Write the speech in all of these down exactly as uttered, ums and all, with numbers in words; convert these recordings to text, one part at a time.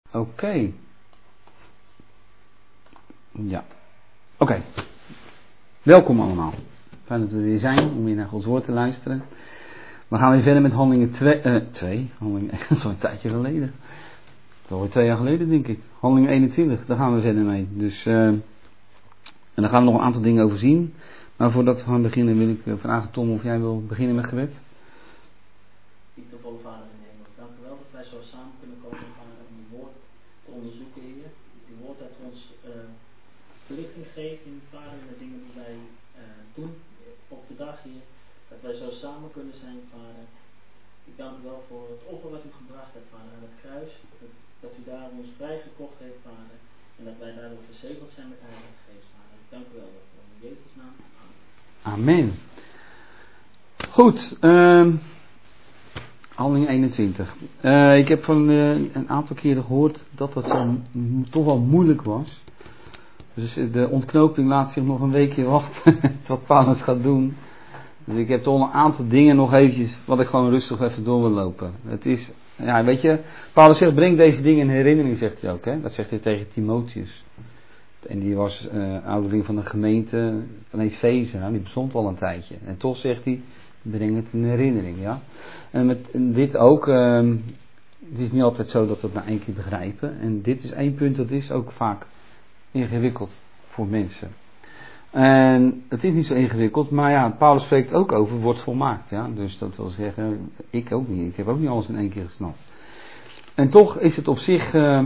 Oké. Okay. Ja. Oké. Okay. Welkom allemaal. Fijn dat we er weer zijn om weer naar Gods woord te luisteren. We gaan weer verder met handelingen twee. Handelingen, dat is al een tijdje geleden. Dat is alweer twee jaar geleden denk ik. Handelingen eenentwintig, daar gaan we verder mee. Dus, uh, en daar gaan we nog een aantal dingen over zien. Maar voordat we gaan beginnen wil ik vragen Tom of jij wil beginnen met gebed. Liefdevolle Vader in de hemel, dank u wel dat wij zo samen kunnen komen Vader, om uw woord te onderzoeken, Heer. Uw woord dat ons uh, verlichting geeft in Vader in de dingen die wij uh, doen op de dag, Heer. Dat wij zo samen kunnen zijn, Vader. Ik dank u wel voor het offer wat u gebracht hebt, Vader, aan het kruis. Dat, dat u daar ons vrijgekocht heeft, Vader. En dat wij daardoor verzegeld zijn met de Heilige Geest, Vader. Ik dank u wel daarvoor. In Jezus' naam. Amen. Amen. Goed. Uh, Handelingen eenentwintig. Uh, ik heb van uh, een aantal keren gehoord dat dat zo m- toch wel moeilijk was. Dus de ontknoping laat zich nog een weekje wachten wat Paulus gaat doen. Dus ik heb toch een aantal dingen nog eventjes wat ik gewoon rustig even door wil lopen. Het is, ja weet je, Paulus zegt breng deze dingen in herinnering, zegt hij ook. Hè? Dat zegt hij tegen Timotheus. En die was uh, ouderling van de gemeente van Efeze, nou, die bestond al een tijdje. En toch zegt hij, breng het in herinnering, ja. En met dit ook, uh, het is niet altijd zo dat we het na één keer begrijpen. En dit is één punt, dat is ook vaak ingewikkeld voor mensen. En het is niet zo ingewikkeld, maar ja, Paulus spreekt ook over, wordt volmaakt, ja. Dus dat wil zeggen, ik ook niet, ik heb ook niet alles in één keer gesnapt. En toch is het op zich, uh,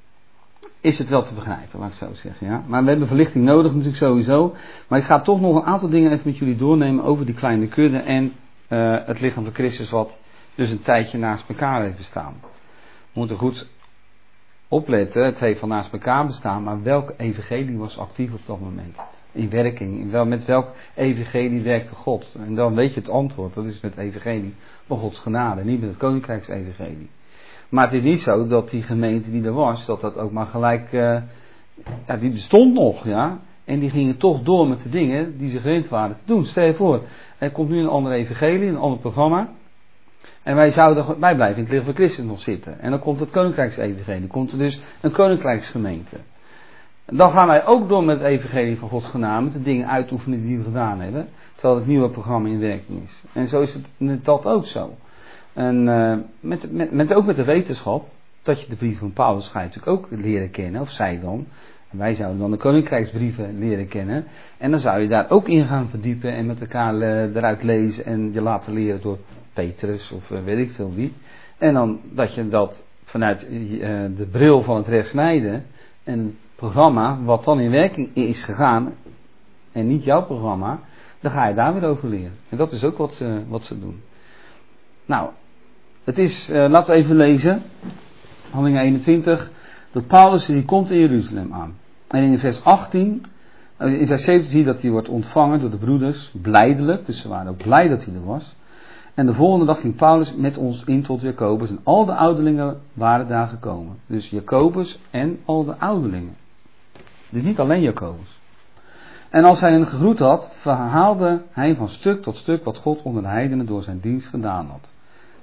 is het wel te begrijpen, laat ik zo zeggen, ja. Maar we hebben verlichting nodig natuurlijk sowieso. Maar ik ga toch nog een aantal dingen even met jullie doornemen over die kleine kudde en uh, het lichaam van Christus wat dus een tijdje naast elkaar heeft bestaan. We moeten goed opletten, het heeft van naast elkaar bestaan, maar welke evangelie was actief op dat moment? In werking, in wel, met welk evangelie werkte God? En dan weet je het antwoord, dat is met evangelie van Gods genade, niet met het koninkrijksevangelie. Maar het is niet zo dat die gemeente die er was, dat dat ook maar gelijk, uh, ja, die bestond nog, ja. En die gingen toch door met de dingen die ze gewend waren te doen. Stel je voor, er komt nu een andere evangelie, een ander programma. En wij zouden, wij blijven in het lichaam van Christus nog zitten. En dan komt het koninkrijksevangelie, komt er dus een koninkrijksgemeente. Dan gaan wij ook door met het evangelie van Gods genade, met de dingen uitoefenen die we gedaan hebben. Terwijl het nieuwe programma in werking is. En zo is het met dat ook zo. En uh, met, met, met, ook met de wetenschap, dat je de brieven van Paulus ga je natuurlijk ook leren kennen, of zij dan. En wij zouden dan de koninkrijksbrieven leren kennen. En dan zou je daar ook in gaan verdiepen en met elkaar uh, eruit lezen en je laten leren door Petrus of uh, weet ik veel wie. En dan dat je dat vanuit uh, de bril van het rechtsnijden en het programma wat dan in werking is gegaan en niet jouw programma, dan ga je daar weer over leren. En dat is ook wat ze, wat ze doen. Nou, het is, uh, laten we even lezen, Handelingen eenentwintig, dat Paulus die komt in Jeruzalem aan. En in vers achttien, in vers zeventien zie je dat hij wordt ontvangen door de broeders, blijdelijk, dus ze waren ook blij dat hij er was. En de volgende dag ging Paulus met ons in tot Jacobus en al de ouderlingen waren daar gekomen. Dus Jacobus en al de ouderlingen. Dus niet alleen Jacobus. En als hij hen gegroet had, verhaalde hij van stuk tot stuk wat God onder de heidenen door zijn dienst gedaan had.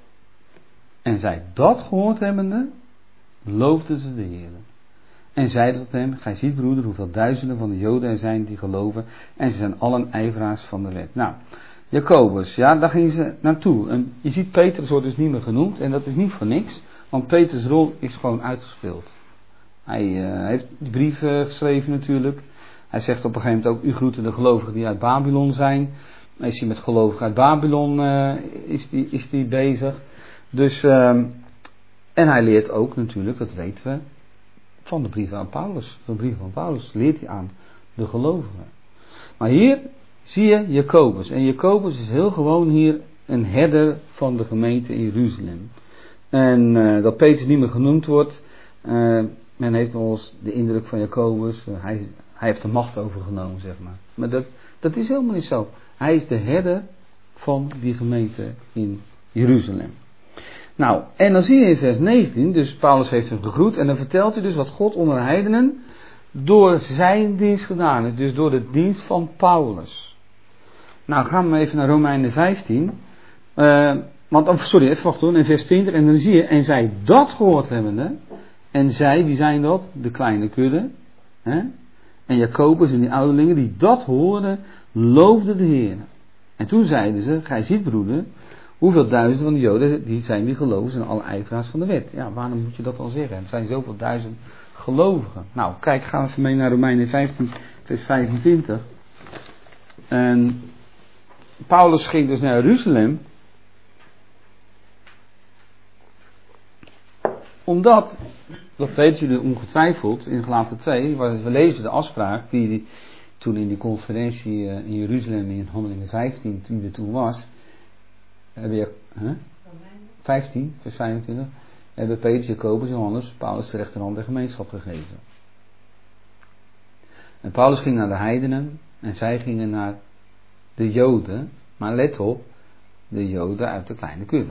En zij dat gehoord hebbende, loofden ze de Heer. En zeiden tot hem, gij ziet broeder hoeveel duizenden van de Joden er zijn die geloven en ze zijn allen ijveraars van de wet. Nou, Jacobus, ja, daar gingen ze naartoe. En je ziet Petrus wordt dus niet meer genoemd en dat is niet voor niks, want Petrus' rol is gewoon uitgespeeld. Hij uh, heeft die brieven geschreven natuurlijk. Hij zegt op een gegeven moment ook, u groeten de gelovigen die uit Babylon zijn. Dan is hij met gelovigen uit Babylon uh, is die, is die bezig. Dus, uh, en hij leert ook natuurlijk, dat weten we, van de brieven aan Paulus. Van de brieven van Paulus leert hij aan de gelovigen. Maar hier zie je Jacobus. En Jacobus is heel gewoon hier een herder van de gemeente in Jeruzalem. En uh, dat Petrus niet meer genoemd wordt. Uh, men heeft nog eens de indruk van Jacobus. Uh, hij, hij heeft de macht overgenomen, zeg maar. Maar dat, dat is helemaal niet zo. Hij is de herder van die gemeente in Jeruzalem. Nou, en dan zie je in vers negentien, dus Paulus heeft hem gegroet en dan vertelt hij dus wat God onder de heidenen door zijn dienst gedaan heeft, dus door de dienst van Paulus. Nou, gaan we even naar Romeinen vijftien, uh, want, oh, sorry, even wachten hoor, in vers twintig, en dan zie je, en zij dat gehoord hebbende, En zij, wie zijn dat? De kleine kudde. Hè? En Jacobus en die ouderlingen die dat hoorden, loofden de Heer. En toen zeiden ze, gij ziet broeder, hoeveel duizenden van de Joden die zijn die geloven zijn alle ijveraars van de wet. Ja, waarom moet je dat dan zeggen? Het zijn zoveel duizend gelovigen. Nou, kijk, gaan we even mee naar Romeinen vijftien, vers vijfentwintig. En Paulus ging dus naar Jeruzalem. Omdat, dat weten jullie ongetwijfeld, in Galaten twee, we lezen de afspraak die, die toen in die conferentie in Jeruzalem in Handelingen vijftien, toen er toen was, hebben je, huh? vijftien, vers vijfentwintig, hebben Petrus, Jacobus en Johannes Paulus de rechterhand der gemeenschap gegeven. En Paulus ging naar de heidenen en zij gingen naar de Joden, maar let op, de Joden uit de kleine kudde.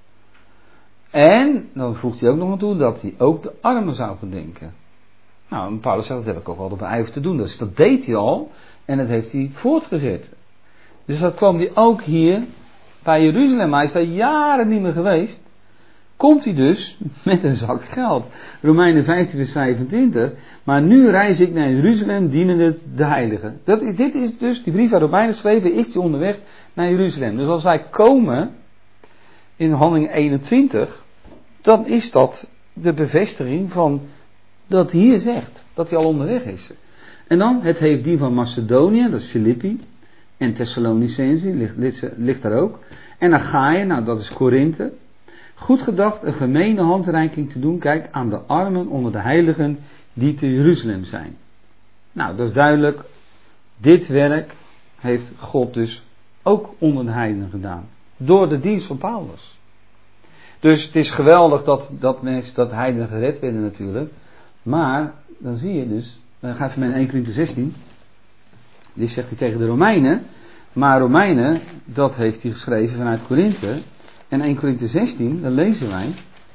En dan voegt hij ook nog aan toe dat hij ook de armen zou verdenken. Nou, en Paulus zegt, dat heb ik ook wel op beijver te doen. Dus dat deed hij al en dat heeft hij voortgezet. Dus dat kwam hij ook hier bij Jeruzalem. Hij is daar jaren niet meer geweest. Komt hij dus met een zak geld. Romeinen vijftien vers vijfentwintig. Maar nu reis ik naar Jeruzalem dienende de heiligen. Dat, dit is dus, die brief aan Romeinen geschreven, is hij onderweg naar Jeruzalem. Dus als wij komen in Handelingen eenentwintig, dan is dat de bevestiging van dat hij hier zegt. Dat hij al onderweg is. En dan, het heeft die van Macedonië, dat is Filippi. En Thessalonicense ligt, ligt, ligt daar ook. En Achaia, nou dat is Korinthe. Goed gedacht een gemene handreiking te doen, kijk, aan de armen onder de heiligen die te Jeruzalem zijn. Nou, dat is duidelijk. Dit werk heeft God dus ook onder de heidenen gedaan. Door de dienst van Paulus. Dus het is geweldig dat, dat mensen, dat heidenen gered werden natuurlijk. Maar, dan zie je dus, dan ga even met eerste Korinthe zestien. Dit zegt hij tegen de Romeinen. Maar Romeinen, dat heeft hij geschreven vanuit Korinthe. En eerste Korinthe zestien, dan lezen wij.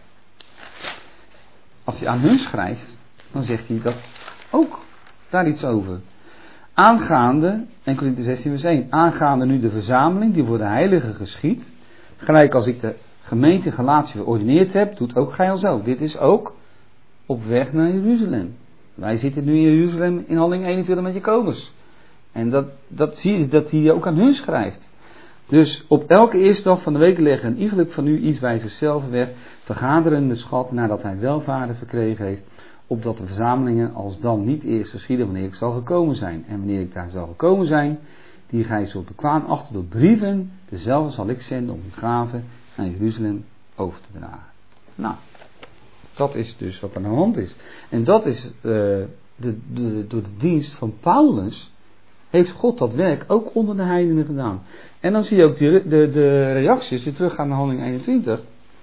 Als hij aan hun schrijft, dan zegt hij dat ook daar iets over. Aangaande, eerste Korinthe zestien vers één. Aangaande nu de verzameling die voor de heiligen geschiedt. Gelijk als ik de gemeente in Galatië geordineerd heb, doet ook gij al zo. Dit is ook op weg naar Jeruzalem. Wij zitten nu in Jeruzalem in Handelingen eenentwintig met Jacobus. En dat, dat zie je dat hij ook aan hun schrijft. Dus op elke eerste dag van de week leggen een iegelijk van u iets bij zichzelf weg, vergaderen de schat nadat hij welvaart verkregen heeft, opdat de verzamelingen als dan niet eerst geschieden wanneer ik zal gekomen zijn. En wanneer ik daar zal gekomen zijn, die gij zult bekwaam achter door brieven, dezelfde zal ik zenden om een gave naar Jeruzalem over te dragen. Nou, dat is dus wat aan de hand is. En dat is uh, de, de, door de dienst van Paulus heeft God dat werk ook onder de heidenen gedaan. En dan zie je ook de, de, de reacties, die teruggaan naar Handelingen eenentwintig.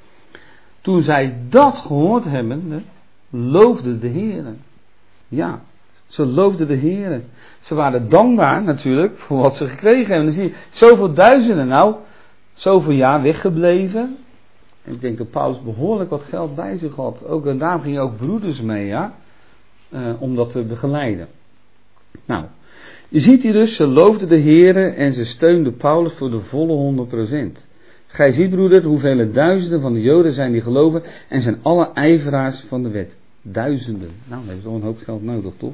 Toen zij dat gehoord hebben, loofden de Heer. Ja, ze loofden de Heer. Ze waren dankbaar natuurlijk voor wat ze gekregen hebben. Dan zie je zoveel duizenden, nou, zoveel jaar weggebleven. En ik denk dat Paulus behoorlijk wat geld bij zich had. Ook, en daarom gingen ook broeders mee, ja, uh, om dat te begeleiden. Nou, je ziet hier dus, ze loofden de Heere en ze steunden Paulus voor de volle honderd procent. Gij ziet, broeder, hoeveel duizenden van de Joden zijn die geloven en zijn alle ijveraars van de wet. Duizenden. Nou, dat heeft toch een hoop geld nodig, toch?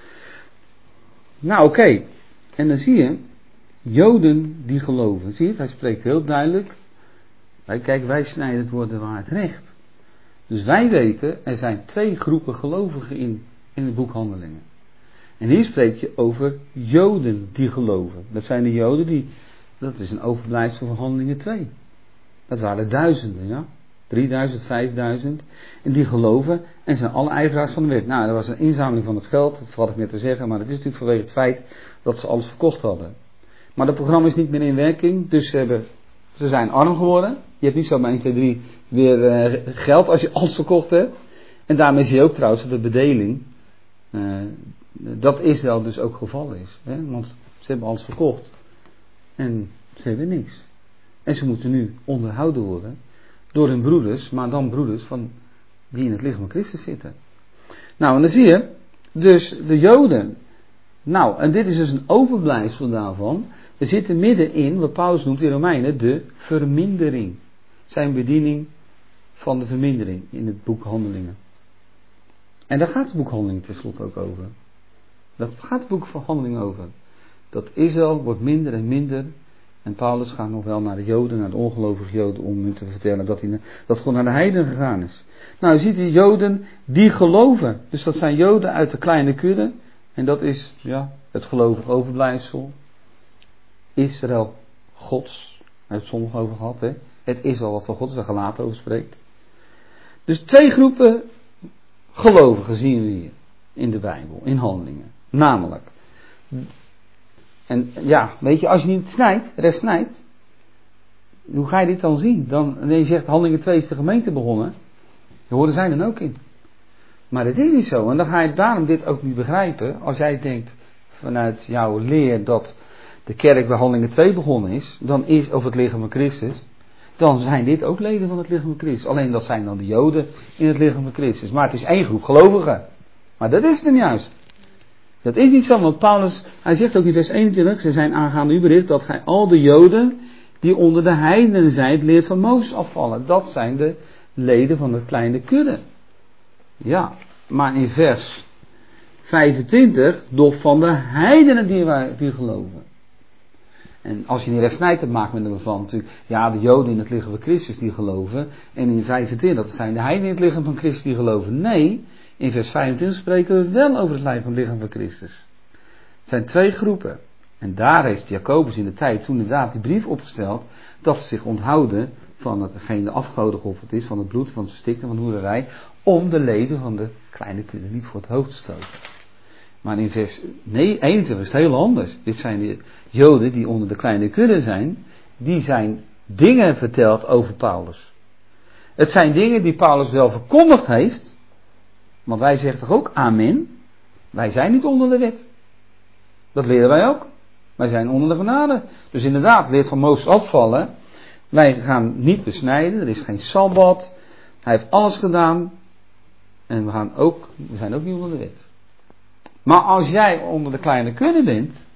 Nou, oké. Okay. En dan zie je, Joden die geloven. Zie je, hij spreekt heel duidelijk. Wij, kijk, wij snijden het woord de waarheid recht. Dus wij weten, er zijn twee groepen gelovigen in, in het boek Handelingen. En hier spreek je over Joden die geloven. Dat zijn de Joden die, dat is een overblijfsel van Handelingen twee. Dat waren duizenden, ja. drieduizend, vijfduizend. En die geloven en zijn alle ijveraars van de wet. Nou, dat was een inzameling van het geld, dat had ik net te zeggen. Maar dat is natuurlijk vanwege het feit dat ze alles verkocht hadden. Maar het programma is niet meer in werking, dus ze, hebben, ze zijn arm geworden. Je hebt niet zo bij één, twee, drie weer uh, geld als je alles verkocht hebt. En daarmee zie je ook trouwens dat de bedeling, uh, dat Israël dus ook gevallen is. Hè? Want ze hebben alles verkocht. En ze hebben niks. En ze moeten nu onderhouden worden door hun broeders, maar dan broeders van die in het lichaam van Christus zitten. Nou, en dan zie je, dus de Joden. Nou, en dit is dus een overblijfsel daarvan. We zitten middenin, wat Paulus noemt in Romeinen, de vermindering. Zijn bediening van de vermindering in het boek Handelingen. En daar gaat het boek Handelingen tenslotte ook over. Dat gaat het boek van Handelingen over. Dat Israël wordt minder en minder. En Paulus gaat nog wel naar de Joden, naar de ongelovige Joden, om hun te vertellen dat hij dat gewoon naar de heidenen gegaan is. Nou, je ziet die Joden die geloven. Dus dat zijn Joden uit de kleine kudde. En dat is ja, het gelovig overblijfsel. Israël Gods. Hij heeft het soms over gehad. Hè? Het Israël wat van God is, waar Galaten over spreekt. Dus twee groepen gelovigen zien we hier in de Bijbel, in Handelingen. Namelijk. En ja, weet je, als je niet snijdt, recht snijdt. Hoe ga je dit dan zien? Dan, nee, je zegt Handelingen twee is de gemeente begonnen. Daar horen zij dan ook in. Maar dat is niet zo. En dan ga je daarom dit ook niet begrijpen. Als jij denkt vanuit jouw leer dat de kerk bij Handelingen twee begonnen is. Dan is, of het lichaam van Christus. Dan zijn dit ook leden van het lichaam van Christus. Alleen dat zijn dan de Joden in het lichaam van Christus. Maar het is één groep gelovigen. Maar dat is dan juist. Dat is niet zo, want Paulus, hij zegt ook in vers eenentwintig, ze zijn aangaande u bericht dat gij al de Joden die onder de heidenen zijt, leert van Mozes afvallen. Dat zijn de leden van de kleine kudde. Ja, maar in vers vijfentwintig, doch van de heidenen die, wij, die geloven. En als je die rechtsnijd hebt, maakt men ervan natuurlijk, ja, de Joden in het lichaam van Christus die geloven. En in vijfentwintig, dat zijn de heidenen in het lichaam van Christus die geloven. Nee, in vers vijfentwintig spreken we wel over het lijf van het lichaam van Christus. Het zijn twee groepen. En daar heeft Jacobus in de tijd toen inderdaad die brief opgesteld, dat ze zich onthouden van hetgeen de afgoden geofferd is, van het bloed, van het verstikten, van de hoererij, om de leden van de kleine kudde niet voor het hoofd te stoten. Maar in vers eenentwintig is het heel anders. Dit zijn de Joden die onder de kleine kudde zijn, die zijn dingen verteld over Paulus. Het zijn dingen die Paulus wel verkondigd heeft, want wij zeggen toch ook amen? Wij zijn niet onder de wet. Dat leren wij ook. Wij zijn onder de genade. Dus inderdaad, leert van Mozes afvallen. Wij gaan niet besnijden, er is geen sabbat. Hij heeft alles gedaan. En we, gaan ook, we zijn ook niet onder de wet. Maar als jij onder de kleine kudde bent,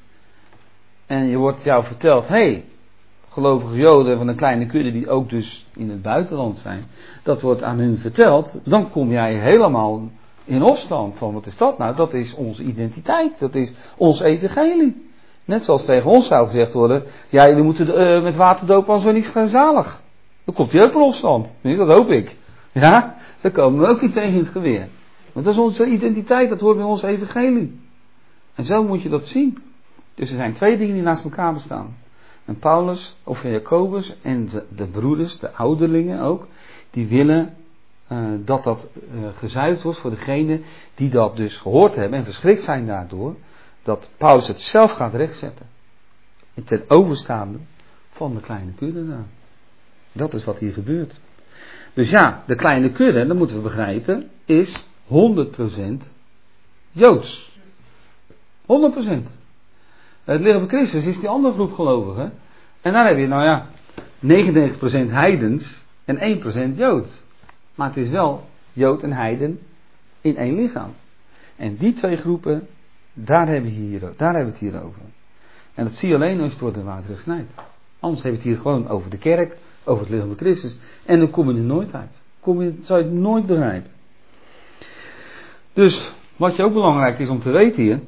en je wordt jou verteld, hé, hey, gelovige Joden van een kleine kudde die ook dus in het buitenland zijn, dat wordt aan hun verteld, dan kom jij helemaal in opstand van, wat is dat nou? Dat is onze identiteit, dat is ons evangelie. Net zoals tegen ons zou gezegd worden, ja, jullie moeten uh, met water dopen als we niet gaan zalig. Dan komt hij ook in opstand. Dus dat hoop ik. Ja, dan komen we ook niet tegen in het geweer. Want dat is onze identiteit, dat hoort bij ons evangelie. En zo moet je dat zien. Dus er zijn twee dingen die naast elkaar bestaan. En Paulus, of Jacobus en de, de broeders, de ouderlingen ook, die willen uh, dat dat uh, gezuiverd wordt voor degenen die dat dus gehoord hebben en verschrikt zijn daardoor, dat Paulus het zelf gaat rechtzetten. Ten overstaande van de kleine kudde daar. Dat is wat hier gebeurt. Dus ja, de kleine kudde, dat moeten we begrijpen, is honderd procent Joods. honderd procent. Het lichaam van Christus is die andere groep gelovigen. En dan heb je, nou ja, negenennegentig procent heidens en één procent Jood. Maar het is wel Jood en heiden in één lichaam. En die twee groepen, daar hebben we, hier, daar hebben we het hier over. En dat zie je alleen als je het door de water snijdt. Anders hebben we het hier gewoon over de kerk, over het lichaam van Christus. En dan kom je er nooit uit. Kom je, zou je het nooit begrijpen. Dus, wat je ook belangrijk is om te weten hier.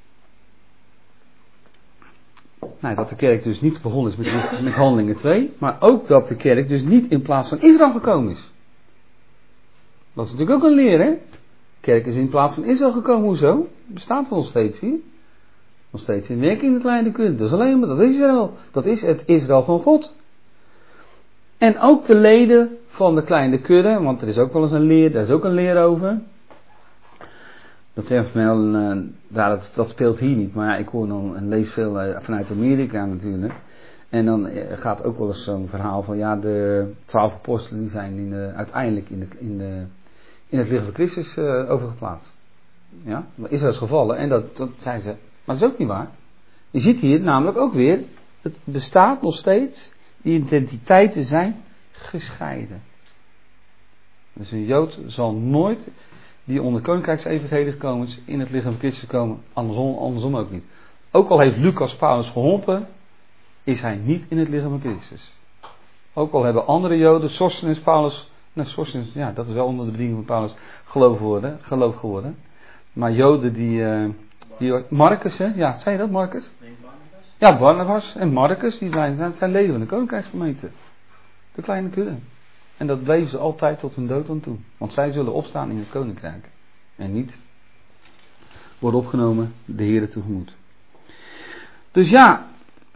Nou, dat de kerk dus niet begonnen is met, met Handelingen twee. Maar ook dat de kerk dus niet in plaats van Israël gekomen is. Dat is natuurlijk ook een leer, hè. De kerk is in plaats van Israël gekomen. Hoezo? Bestaat er nog steeds hier. Nog steeds in werking in de kleine kudde. Dat is alleen maar, dat is Israël. Dat is het Israël van God. En ook de leden van de kleine kudde. Want er is ook wel eens een leer, daar is ook een leer over. Dat zegt mij wel, uh, dat, dat speelt hier niet, maar ja, ik hoor nog en lees veel uh, vanuit Amerika natuurlijk. En dan uh, gaat ook wel eens zo'n verhaal van, ja, de twaalf apostelen die zijn in de, uiteindelijk in, de, in, de, in het lichaam van Christus uh, overgeplaatst. Ja, dat is wel eens gevallen en dat, dat zijn ze, maar dat is ook niet waar. Je ziet hier namelijk ook weer, het bestaat nog steeds, die identiteiten zijn gescheiden. Dus een Jood zal nooit die onder koninkrijksevangelie gekomen is, in het lichaam van Christus komen, andersom, andersom ook niet. Ook al heeft Lucas Paulus geholpen, is hij niet in het lichaam van Christus. Ook al hebben andere Joden, Sosthenes Paulus Nou, Sosthenes, ja, dat is wel onder de bediening van Paulus geloof geworden. Geloof geworden. Maar Joden die, uh, die Marcus, hè? Ja, zei je dat, Marcus? Nee, Barnabas. Barnabas en Marcus, die zijn, zijn leden van de Koninkrijksgemeente. De kleine kudde. En dat bleven ze altijd tot hun dood aan toe. Want zij zullen opstaan in het Koninkrijk. En niet worden opgenomen de Heere tegemoet. Dus ja,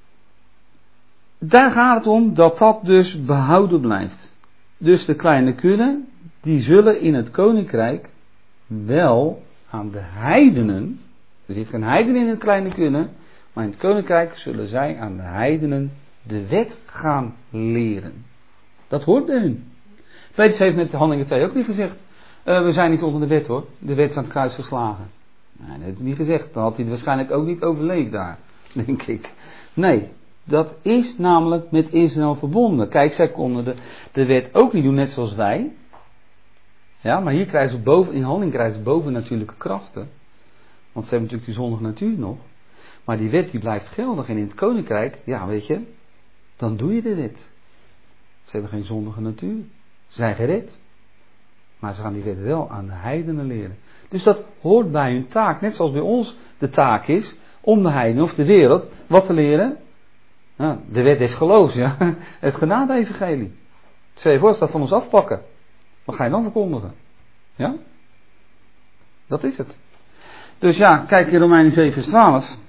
daar gaat het om dat dat dus behouden blijft. Dus de kleine kudde, die zullen in het Koninkrijk wel aan de heidenen, er zit geen heiden in het kleine kudde, maar in het Koninkrijk zullen zij aan de heidenen de wet gaan leren. Dat hoort bij hun. Petrus heeft met Handelingen twee ook niet gezegd, uh, we zijn niet onder de wet hoor, de wet is aan het kruis geslagen. Nee, dat heeft hij niet gezegd, dan had hij het waarschijnlijk ook niet overleefd daar, denk ik. Nee, dat is namelijk met Israël verbonden. Kijk, zij konden de, de wet ook niet doen, net zoals wij. Ja, maar hier krijgen ze boven, in Handelingen krijgen ze bovennatuurlijke krachten. Want ze hebben natuurlijk die zondige natuur nog. Maar die wet die blijft geldig. En in het Koninkrijk, ja weet je, dan doe je de wet. Ze hebben geen zondige natuur. Ze zijn gered. Maar ze gaan die wet wel aan de heidenen leren. Dus dat hoort bij hun taak. Net zoals bij ons de taak is om de heidenen of de wereld wat te leren. Nou, de wet des geloofs, ja. Het genade-evangelie. Stel je voor, als dat van ons afpakken. Wat ga je dan verkondigen? Ja? Dat is het. Dus ja, kijk in Romeinen zeven vers twaalf.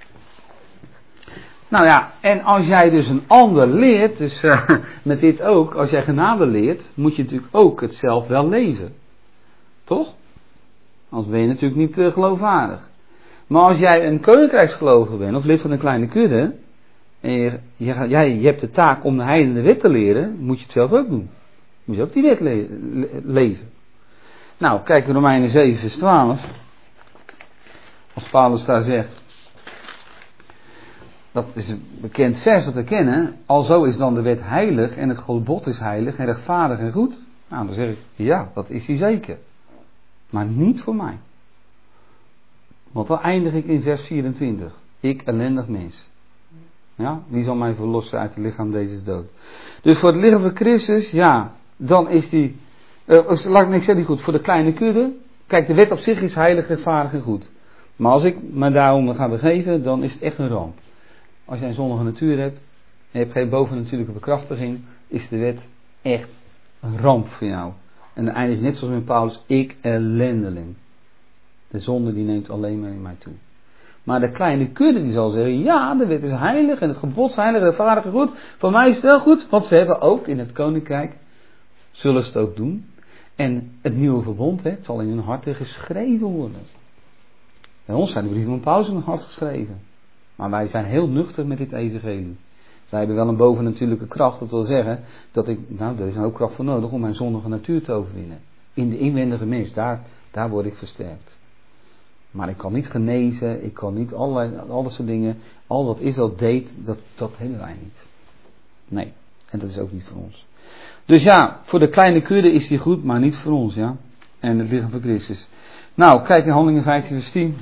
Nou ja, en als jij dus een ander leert, dus uh, met dit ook, als jij genade leert, moet je natuurlijk ook het zelf wel leven. Toch? Anders ben je natuurlijk niet uh, geloofwaardig. Maar als jij een koninkrijksgelovige bent, of lid van een kleine kudde, en je, je, jij, je hebt de taak om de heidenen de wet te leren, moet je het zelf ook doen. Moet je ook die wet le- le- leven. Nou, kijk in Romeinen zeven vers twaalf. Als Paulus daar zegt. Dat is een bekend vers dat we kennen. Alzo is dan de wet heilig en het gebod is heilig en rechtvaardig en goed. Nou, dan zeg ik, ja, dat is hij zeker. Maar niet voor mij. Want dan eindig ik in vers vierentwintig. Ik, ellendig mens. Ja, wie zal mij verlossen uit het lichaam deze dood? Dus voor het lichaam van Christus, ja, dan is die, uh, laat ik niks zeggen, goed, voor de kleine kudde, kijk, de wet op zich is heilig, rechtvaardig en goed. Maar als ik me daarom ga begeven, dan is het echt een ramp. Als jij een zondige natuur hebt, en je hebt geen bovennatuurlijke bekrachtiging, is de wet echt een ramp voor jou. En dan eindigt net zoals met Paulus, ik ellendeling. De zonde die neemt alleen maar in mij toe. Maar de kleine kudde die zal zeggen, ja, de wet is heilig en het gebod is heilig, rechtvaardig en goed. Voor mij is het wel goed, want ze hebben ook in het Koninkrijk, zullen ze het ook doen. En het nieuwe verbond, hè, het zal in hun harten geschreven worden. Bij ons zijn de brieven van Paulus in hun hart geschreven. Maar wij zijn heel nuchter met dit evangelie. Wij hebben wel een bovennatuurlijke kracht, dat wil zeggen, dat ik, nou, er is een hoop kracht voor nodig om mijn zondige natuur te overwinnen. In de inwendige mens, daar, daar word ik versterkt. Maar ik kan niet genezen, ik kan niet allerlei, al dat soort dingen. Al wat Israël deed, dat, dat hebben wij niet. Nee, en dat is ook niet voor ons. Dus ja, voor de kleine kudde is die goed, maar niet voor ons, ja. En het lichaam van Christus. Nou, kijk in Handelingen vijftien vers tien.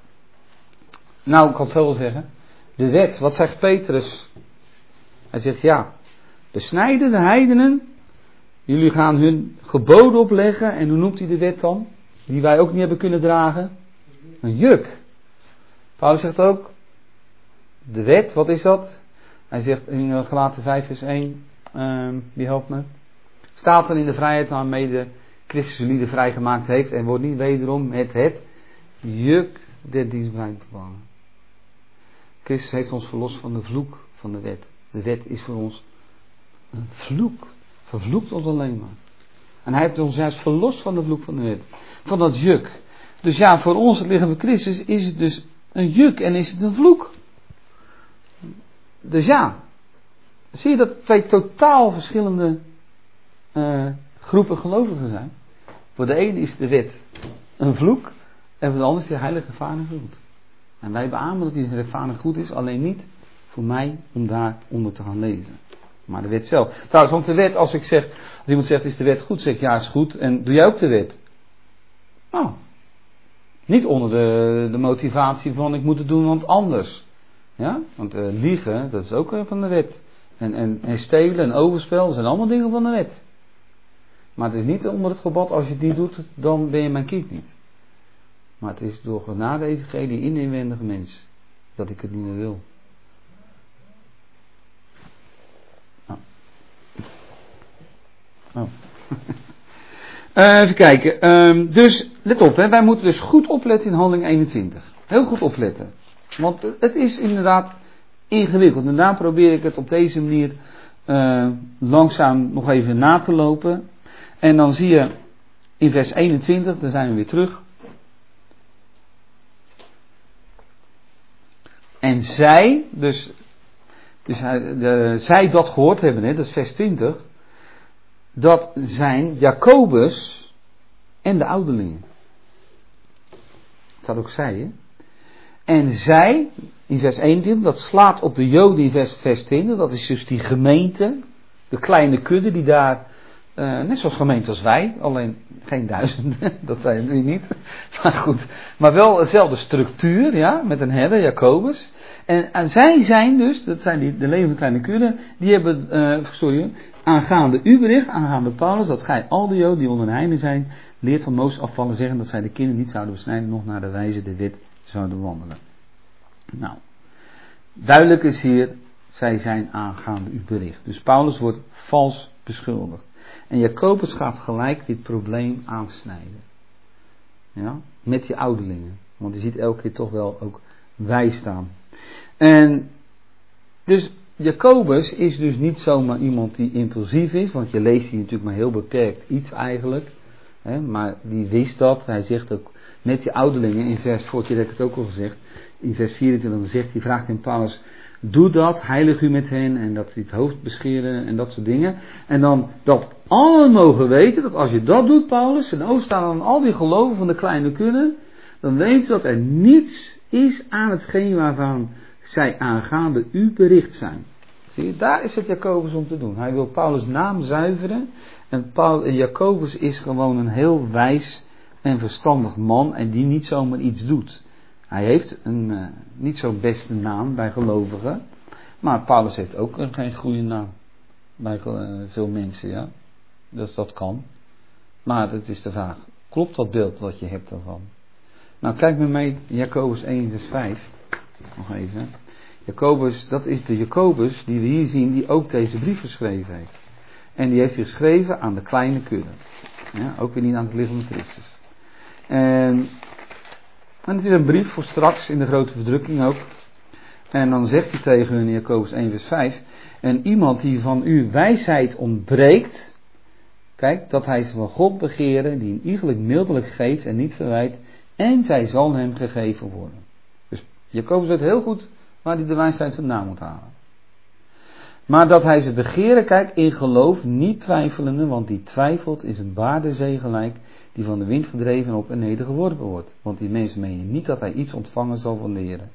Nou, ik kan het zo wel zeggen. De wet, wat zegt Petrus? Hij zegt, ja, besnijden de heidenen. Jullie gaan hun geboden opleggen. En hoe noemt hij de wet dan? Die wij ook niet hebben kunnen dragen. Een juk. Paulus zegt ook, de wet, wat is dat? Hij zegt in Galaten vijf vers één, um, wie helpt me? Staat dan in de vrijheid waarmee de Christus jullie vrijgemaakt heeft en wordt niet wederom met het juk der dienstbaarheid bevangen. Christus heeft ons verlost van de vloek van de wet. De wet is voor ons een vloek. Vervloekt ons alleen maar. En hij heeft ons juist verlost van de vloek van de wet. Van dat juk. Dus ja, voor ons het lichaam van Christus is het dus een juk en is het een vloek. Dus ja, zie je dat het twee totaal verschillende uh, groepen gelovigen zijn. Voor de ene is de wet een vloek en voor de andere is de heilige rechtvaardig goed. En wij beamen dat die rechtvaardig goed is, alleen niet voor mij om daar onder te gaan leven. Maar de wet zelf. Trouwens, want de wet, als ik zeg, als iemand zegt, is de wet goed? Zeg ik, ja, is goed. En doe jij ook de wet? Nou, niet onder de, de motivatie van ik moet het doen, want anders. Ja, want uh, liegen, dat is ook uh, van de wet. En, en, en stelen en overspel, dat zijn allemaal dingen van de wet. Maar het is niet onder het gebod, als je het niet doet, dan ben je mijn kind niet. Maar het is door genade evangelie in de inwendige mens dat ik het niet meer wil. Oh. Oh. uh, even kijken. Um, dus, let op, hè. Wij moeten dus goed opletten in handeling eenentwintig. Heel goed opletten. Want het is inderdaad ingewikkeld. En daar probeer ik het op deze manier uh, langzaam nog even na te lopen. En dan zie je in vers eenentwintig, daar zijn we weer terug. En zij, dus, dus hij, de, zij dat gehoord hebben, hè, dat is vers twintig. Dat zijn Jacobus en de ouderlingen. Dat staat ook zij, hè. En zij, in vers eenentwintig, dat slaat op de Joden in vers, vers twintig. Dat is dus die gemeente, de kleine kudde die daar, uh, net zoals gemeente als wij, alleen geen duizenden, dat zijn we niet. Maar goed, maar wel dezelfde structuur, ja, met een herder, Jacobus. En, en zij zijn dus, dat zijn die, de levende kleine kudde, die hebben, uh, sorry, aangaande uw bericht, aangaande Paulus, dat gij al de Joden die onder de heiden zijn, leert van Mozes afvallen, zeggen dat zij de kinderen niet zouden besnijden, nog naar de wijze de wet zouden wandelen. Nou, duidelijk is hier, zij zijn aangaande uw bericht. Dus Paulus wordt vals beschuldigd. En Jacobus gaat gelijk dit probleem aansnijden. Ja, met die ouderlingen. Want je ziet elke keer toch wel ook wij staan. En dus Jacobus is dus niet zomaar iemand die impulsief is, want je leest hier natuurlijk maar heel beperkt iets eigenlijk. Hè, maar die wist dat. Hij zegt ook met die ouderlingen, in vers, vorige keer heb ik het ook al gezegd, in vers vierentwintig zegt hij, vraagt in Paulus, doe dat, heilig u met hen en dat die het hoofd bescheren en dat soort dingen. En dan dat allen mogen weten, dat als je dat doet, Paulus, en ook staan aan al die geloven van de kleine kudde, dan weet je dat er niets is aan hetgeen waarvan zij aangaande u bericht zijn. Zie je, daar is het Jacobus om te doen. Hij wil Paulus' naam zuiveren. En, Paul, en Jacobus is gewoon een heel wijs en verstandig man en die niet zomaar iets doet. Hij heeft een uh, niet zo beste naam bij gelovigen. Maar Paulus heeft ook een, geen goede naam bij uh, veel mensen, ja. Dus dat kan. Maar het is de vraag, klopt dat beeld wat je hebt daarvan? Nou, kijk met mij Jacobus één vers vijf. Nog even. Jacobus, dat is de Jacobus die we hier zien, die ook deze brief geschreven heeft. En die heeft hij geschreven aan de kleine kudde. Ja, ook weer niet aan het lichaam van Christus. En, en het is een brief voor straks in de grote verdrukking ook. En dan zegt hij tegen hun in Jacobus één vers vijf. En iemand die van u wijsheid ontbreekt. Kijk, dat hij ze van God begeren, die een iegelijk mildelijk geeft en niet verwijt. En zij zal hem gegeven worden. Dus Jacobus weet heel goed waar hij de wijsheid vandaan moet halen. Maar dat hij ze begeren, kijk, in geloof, niet twijfelende, want die twijfelt is een baardenzee gelijk, die van de wind gedreven en op en neder geworpen wordt. Want die mensen menen niet dat hij iets ontvangen zal van de Heer.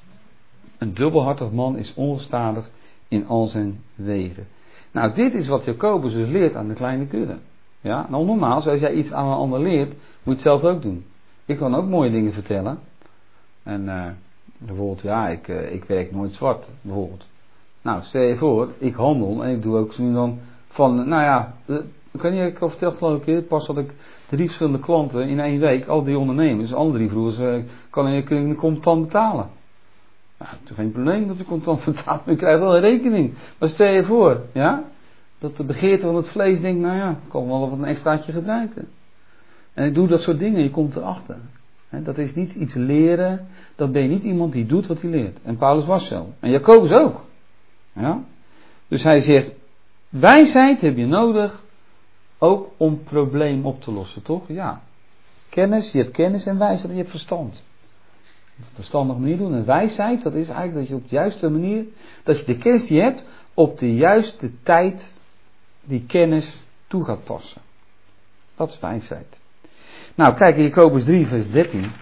Een dubbelhartig man is ongestadig in al zijn wegen. Nou, dit is wat Jacobus dus leert aan de kleine kudde. Ja, nou normaal, als jij iets aan een ander leert, moet je het zelf ook doen. Ik kan ook mooie dingen vertellen. En uh, bijvoorbeeld, ja, ik, uh, ik werk nooit zwart, bijvoorbeeld. Nou, stel je voor, ik handel en ik doe ook zo nu dan van, nou ja, ik weet niet, ik al verteld geloof ik, pas had ik drie verschillende klanten in één week, al die ondernemers, alle drie vroegen ze, kan ik een contant betalen? Nou, het is geen probleem dat je contant betaalt, maar je krijgt wel een rekening. Maar stel je voor, ja, dat de begeerte van het vlees denkt, nou ja, ik kan wel wat een extraatje gebruiken. En ik doe dat soort dingen, je komt erachter. He, dat is niet iets leren, dat ben je niet iemand die doet wat hij leert. En Paulus was zo. En Jacobus ook. Ja? Dus hij zegt, wijsheid heb je nodig, ook om het probleem op te lossen, toch? Ja. Kennis, je hebt kennis en wijsheid en je hebt verstand. Op een verstandige manier doen. En wijsheid, dat is eigenlijk dat je op de juiste manier, dat je de kennis die je hebt, op de juiste tijd die kennis toe gaat passen. Dat is wijsheid. Nou, kijk in Jacobus drie vers dertien.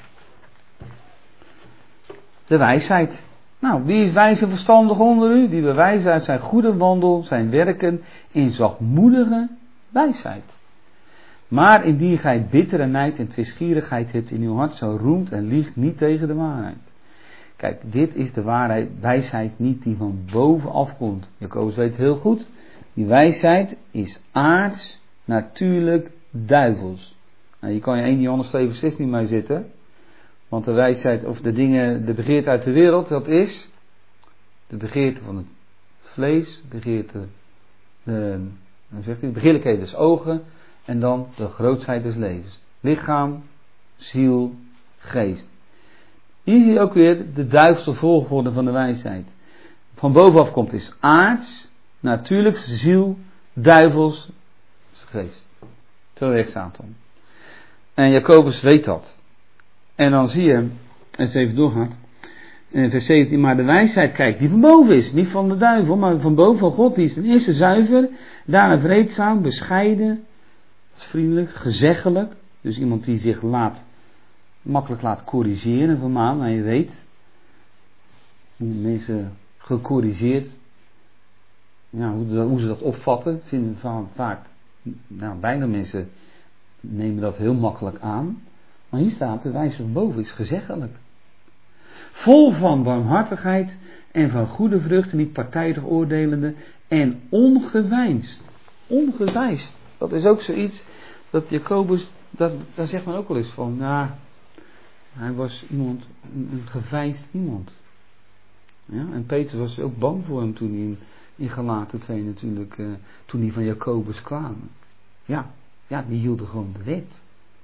De wijsheid. Nou, wie is wijs en verstandig onder u? Die bewijzen uit zijn goede wandel, zijn werken in zachtmoedige wijsheid. Maar indien gij bittere nijd en twistgierigheid hebt in uw hart, zo roemt en liegt niet tegen de waarheid. Kijk, dit is de waarheid, wijsheid niet die van boven afkomt. Jacobus weet heel goed, die wijsheid is aards, natuurlijk duivels. Nou, je kan je eerste Johannes twee vers zestien mee zitten. Want de wijsheid of de dingen, de begeerte uit de wereld, dat is de begeerte van het vlees, de begeerte, de, hoe zegt hij, de begeerlijkheid des ogen en dan de grootsheid des levens. Lichaam, ziel, geest. Hier zie je ook weer de duivelse volgorde van de wijsheid. Van bovenaf komt is aards, natuurlijk, ziel, duivels, geest. Zo werkt Satan. En Jacobus weet dat. En dan zie je, als je even doorgaat, in vers zeventien, maar de wijsheid kijkt, die van boven is, niet van de duivel, maar van boven van God, die is ten eerste zuiver, daarna vreedzaam, bescheiden, vriendelijk, gezeggelijk. Dus iemand die zich laat, makkelijk laat corrigeren en vermanen, en je weet, hoe mensen gecorrigeerd, ja, hoe, hoe ze dat opvatten, vinden van vaak, nou, bijna mensen nemen dat heel makkelijk aan. Maar hier staat, de wijze van boven is gezeggelijk. Vol van barmhartigheid en van goede vruchten, niet partijdig oordelende en ongeveinsd. Ongeveinsd. Dat is ook zoiets dat Jacobus, dat, daar zegt men ook wel eens van, nou, hij was iemand, een, een geveinsd iemand. Ja, en Petrus was ook bang voor hem toen hij in, in Galaten twee natuurlijk, uh, toen die van Jacobus kwamen. Ja, ja, die hielden gewoon de wet.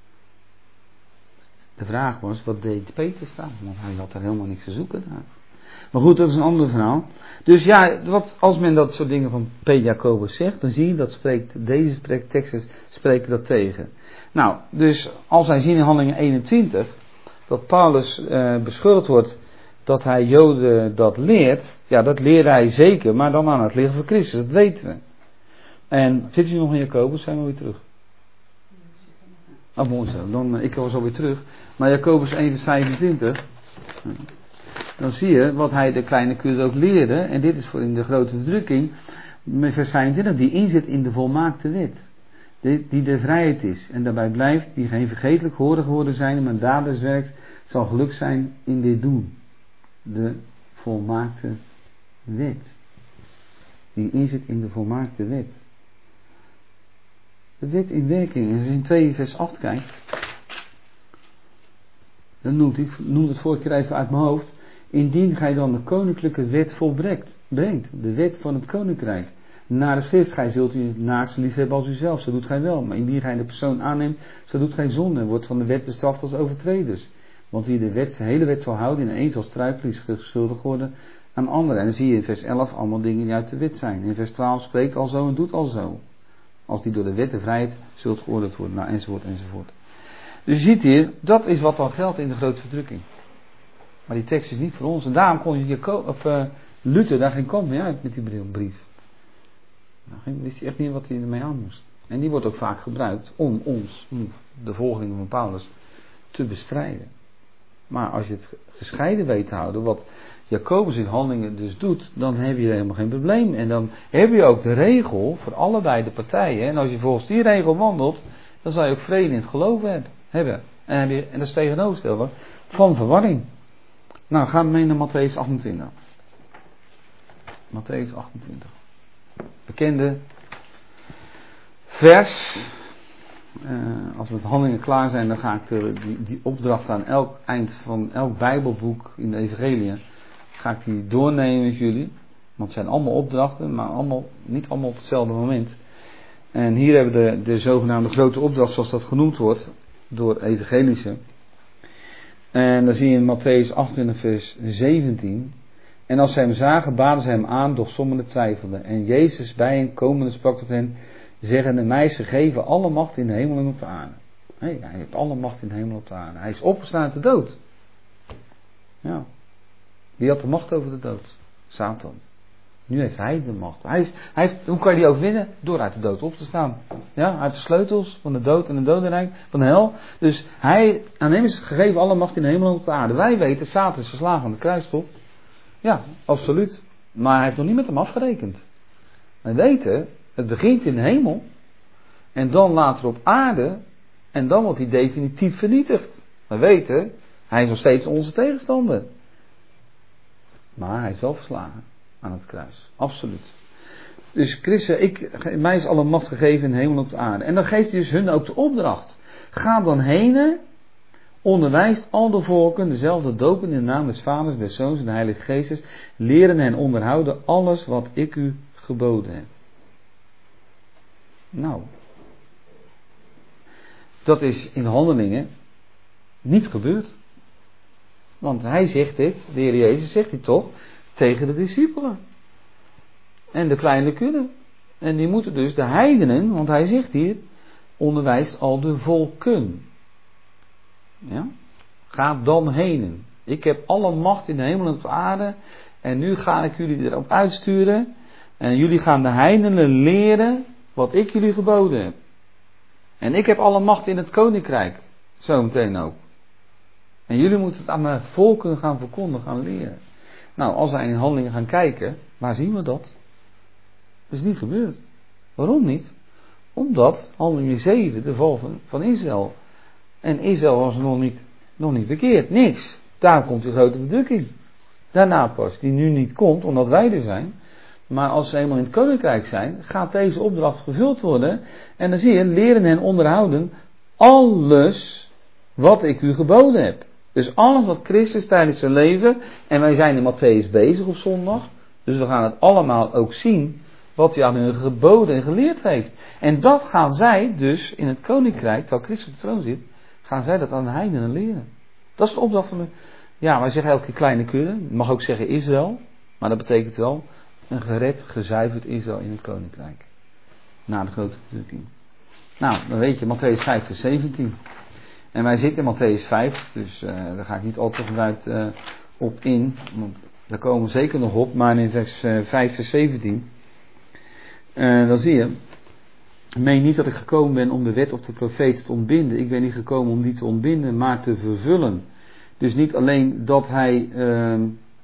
De vraag was, wat deed Petrus daar? Want hij had er helemaal niks te zoeken daar. Maar goed, dat is een ander verhaal. Dus ja, wat, als men dat soort dingen van P. Jacobus zegt, dan zie je, dat spreekt, deze teksten spreken dat tegen. Nou, dus als wij zien in Handelingen eenentwintig, dat Paulus uh, beschuldigd wordt dat hij Joden dat leert, ja, dat leerde hij zeker, maar dan aan het lichaam van Christus, dat weten we. En zit u nog in Jacobus, zijn we weer terug. Ah, mooi zo, dan, ik was alweer terug. Maar Jacobus één vers vijfentwintig, dan zie je wat hij de kleine kudde ook leerde, en dit is voor in de grote verdrukking, met vers vijfentwintig, die inzet in de volmaakte wet, die, die de vrijheid is, en daarbij blijft, die geen vergetelijk horen geworden zijn, maar daders werkt, zal geluk zijn in dit doen. De volmaakte wet. Die inzet in de volmaakte wet. De wet in werking. En als je in twee vers acht kijkt, dan noemt hij, noemt het vorige keer even uit mijn hoofd, indien gij dan de koninklijke wet volbrengt, brengt, de wet van het koninkrijk, naar de schrift, gij zult u naast lief hebben als uzelf, zo doet gij wel, maar indien gij de persoon aanneemt, zo doet gij zonde, en wordt van de wet bestraft als overtreders. Want wie de wet, de hele wet zal houden, in een zal struikelen, is geschuldigd worden aan anderen. En dan zie je in vers elf allemaal dingen die uit de wet zijn. In vers twaalf spreekt al zo en doet al zo. Als die door de wet de vrijheid zult geoordeeld worden, nou, enzovoort, enzovoort. Dus je ziet hier, dat is wat dan geldt in de grote verdrukking. Maar die tekst is niet voor ons. En daarom kon je, of, uh, Luther daar geen kant mee uit met die brief. Nou, wist hij echt niet wat hij ermee aan moest. En die wordt ook vaak gebruikt om ons, om de volgelingen van Paulus, te bestrijden. Maar als je het gescheiden weet te houden, wat Jacobus in Handelingen dus doet, dan heb je helemaal geen probleem. En dan heb je ook de regel voor allebei de partijen. En als je volgens die regel wandelt, dan zal je ook vrede in het geloof hebben. En, heb je, en dat is tegenovergestelde van verwarring. Nou, gaan we mee naar Mattheüs achtentwintig. Mattheüs achtentwintig. Bekende vers. Uh, als we met Handelingen klaar zijn, dan ga ik de, die, die opdracht aan elk eind van elk Bijbelboek in de Evangelie, ga ik die doornemen met jullie. Want het zijn allemaal opdrachten, maar allemaal, niet allemaal op hetzelfde moment. En hier hebben we de, de zogenaamde grote opdracht, zoals dat genoemd wordt, door evangelische. En dan zie je in Mattheüs achtentwintig vers zeventien. En als zij hem zagen, baden zij hem aan, doch sommigen twijfelden. En Jezus bij hen komende sprak tot hen, zeggende, mij is gegeven alle macht in de hemel en op de aarde. Hey, hij heeft alle macht in de hemel en op de aarde. Hij is opgestaan uit de dood. Ja. Wie had de macht over de dood? Satan. Nu heeft hij de macht. Hij is, hij heeft, hoe kan je die overwinnen? Door uit de dood op te staan. Ja, hij heeft de sleutels van de dood en de dodenrijk, van de hel. Dus hij, aan hem is gegeven alle macht in de hemel en op de aarde. Wij weten, Satan is verslagen aan de kruis, toch? Ja, absoluut. Maar hij heeft nog niet met hem afgerekend. Wij weten, het begint in de hemel. En dan later op aarde. En dan wordt hij definitief vernietigd. We weten, hij is nog steeds onze tegenstander. Maar hij is wel verslagen aan het kruis. Absoluut. Dus Christus, ik, mij is alle macht gegeven in de hemel en op de aarde. En dan geeft hij dus hun ook de opdracht. Ga dan heen, onderwijst al de volken dezelfde dopen in de naam des Vaders, des Zoons en de Heilige Geestes, leren en onderhouden alles wat ik u geboden heb. Nou, dat is in Handelingen niet gebeurd. Want hij zegt dit, de Heer Jezus zegt dit toch, tegen de discipelen. En de kleine kudde. En die moeten dus de heidenen, want hij zegt hier, onderwijst al de volken. Ja? Ga dan heen. Ik heb alle macht in de hemel en op de aarde. En nu ga ik jullie erop uitsturen. En jullie gaan de heidenen leren wat ik jullie geboden heb. En ik heb alle macht in het koninkrijk. Zometeen ook. En jullie moeten het aan de volken gaan verkondigen, gaan leren. Nou, als wij in Handelingen gaan kijken, waar zien we dat? Dat is niet gebeurd. Waarom niet? Omdat Handelingen zeven, de val van, van Israël. En Israël was nog niet, nog niet bekeerd. Niks. Daar komt die grote verdrukking. Daarna pas. Die nu niet komt, omdat wij er zijn. Maar als ze eenmaal in het koninkrijk zijn, gaat deze opdracht vervuld worden. En dan zie je, leren en onderhouden alles wat ik u geboden heb. Dus alles wat Christus tijdens zijn leven, en wij zijn in Matthäus bezig op zondag. Dus we gaan het allemaal ook zien, wat hij aan hun geboden en geleerd heeft. En dat gaan zij dus in het koninkrijk, terwijl Christus op de troon zit, gaan zij dat aan de heidenen leren. Dat is de opdracht van de, ja, wij zeggen elke keer kleine kudde, je mag ook zeggen Israël, maar dat betekent wel een gered, gezuiverd Israël in het koninkrijk. Na de grote verdrukking. Nou, dan weet je, Matthäus vijf vers zeventien. En wij zitten in Matthäus vijf, dus uh, daar ga ik niet al te vooruit uh, op in, want daar komen we zeker nog op, maar in vers uh, vijf vers zeventien, uh, dan zie je, meen niet dat ik gekomen ben om de wet of de profeet te ontbinden. Ik ben niet gekomen om die te ontbinden, maar te vervullen. Dus niet alleen dat hij, uh,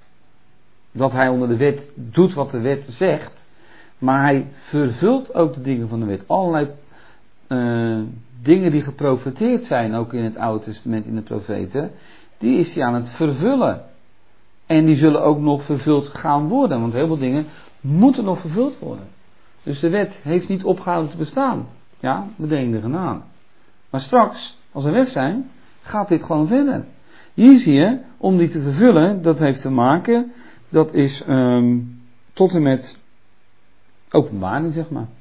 dat hij onder de wet doet wat de wet zegt, maar hij vervult ook de dingen van de wet. Allerlei uh, dingen die geprofeteerd zijn, ook in het Oude Testament, in de profeten, die is hij aan het vervullen. En die zullen ook nog vervuld gaan worden, want heel veel dingen moeten nog vervuld worden. Dus de wet heeft niet opgehouden te bestaan. Ja, bedien de genade. Maar straks, als we weg zijn, gaat dit gewoon verder. Hier zie je, om die te vervullen, dat heeft te maken, dat is um, tot en met openbaring, zeg maar.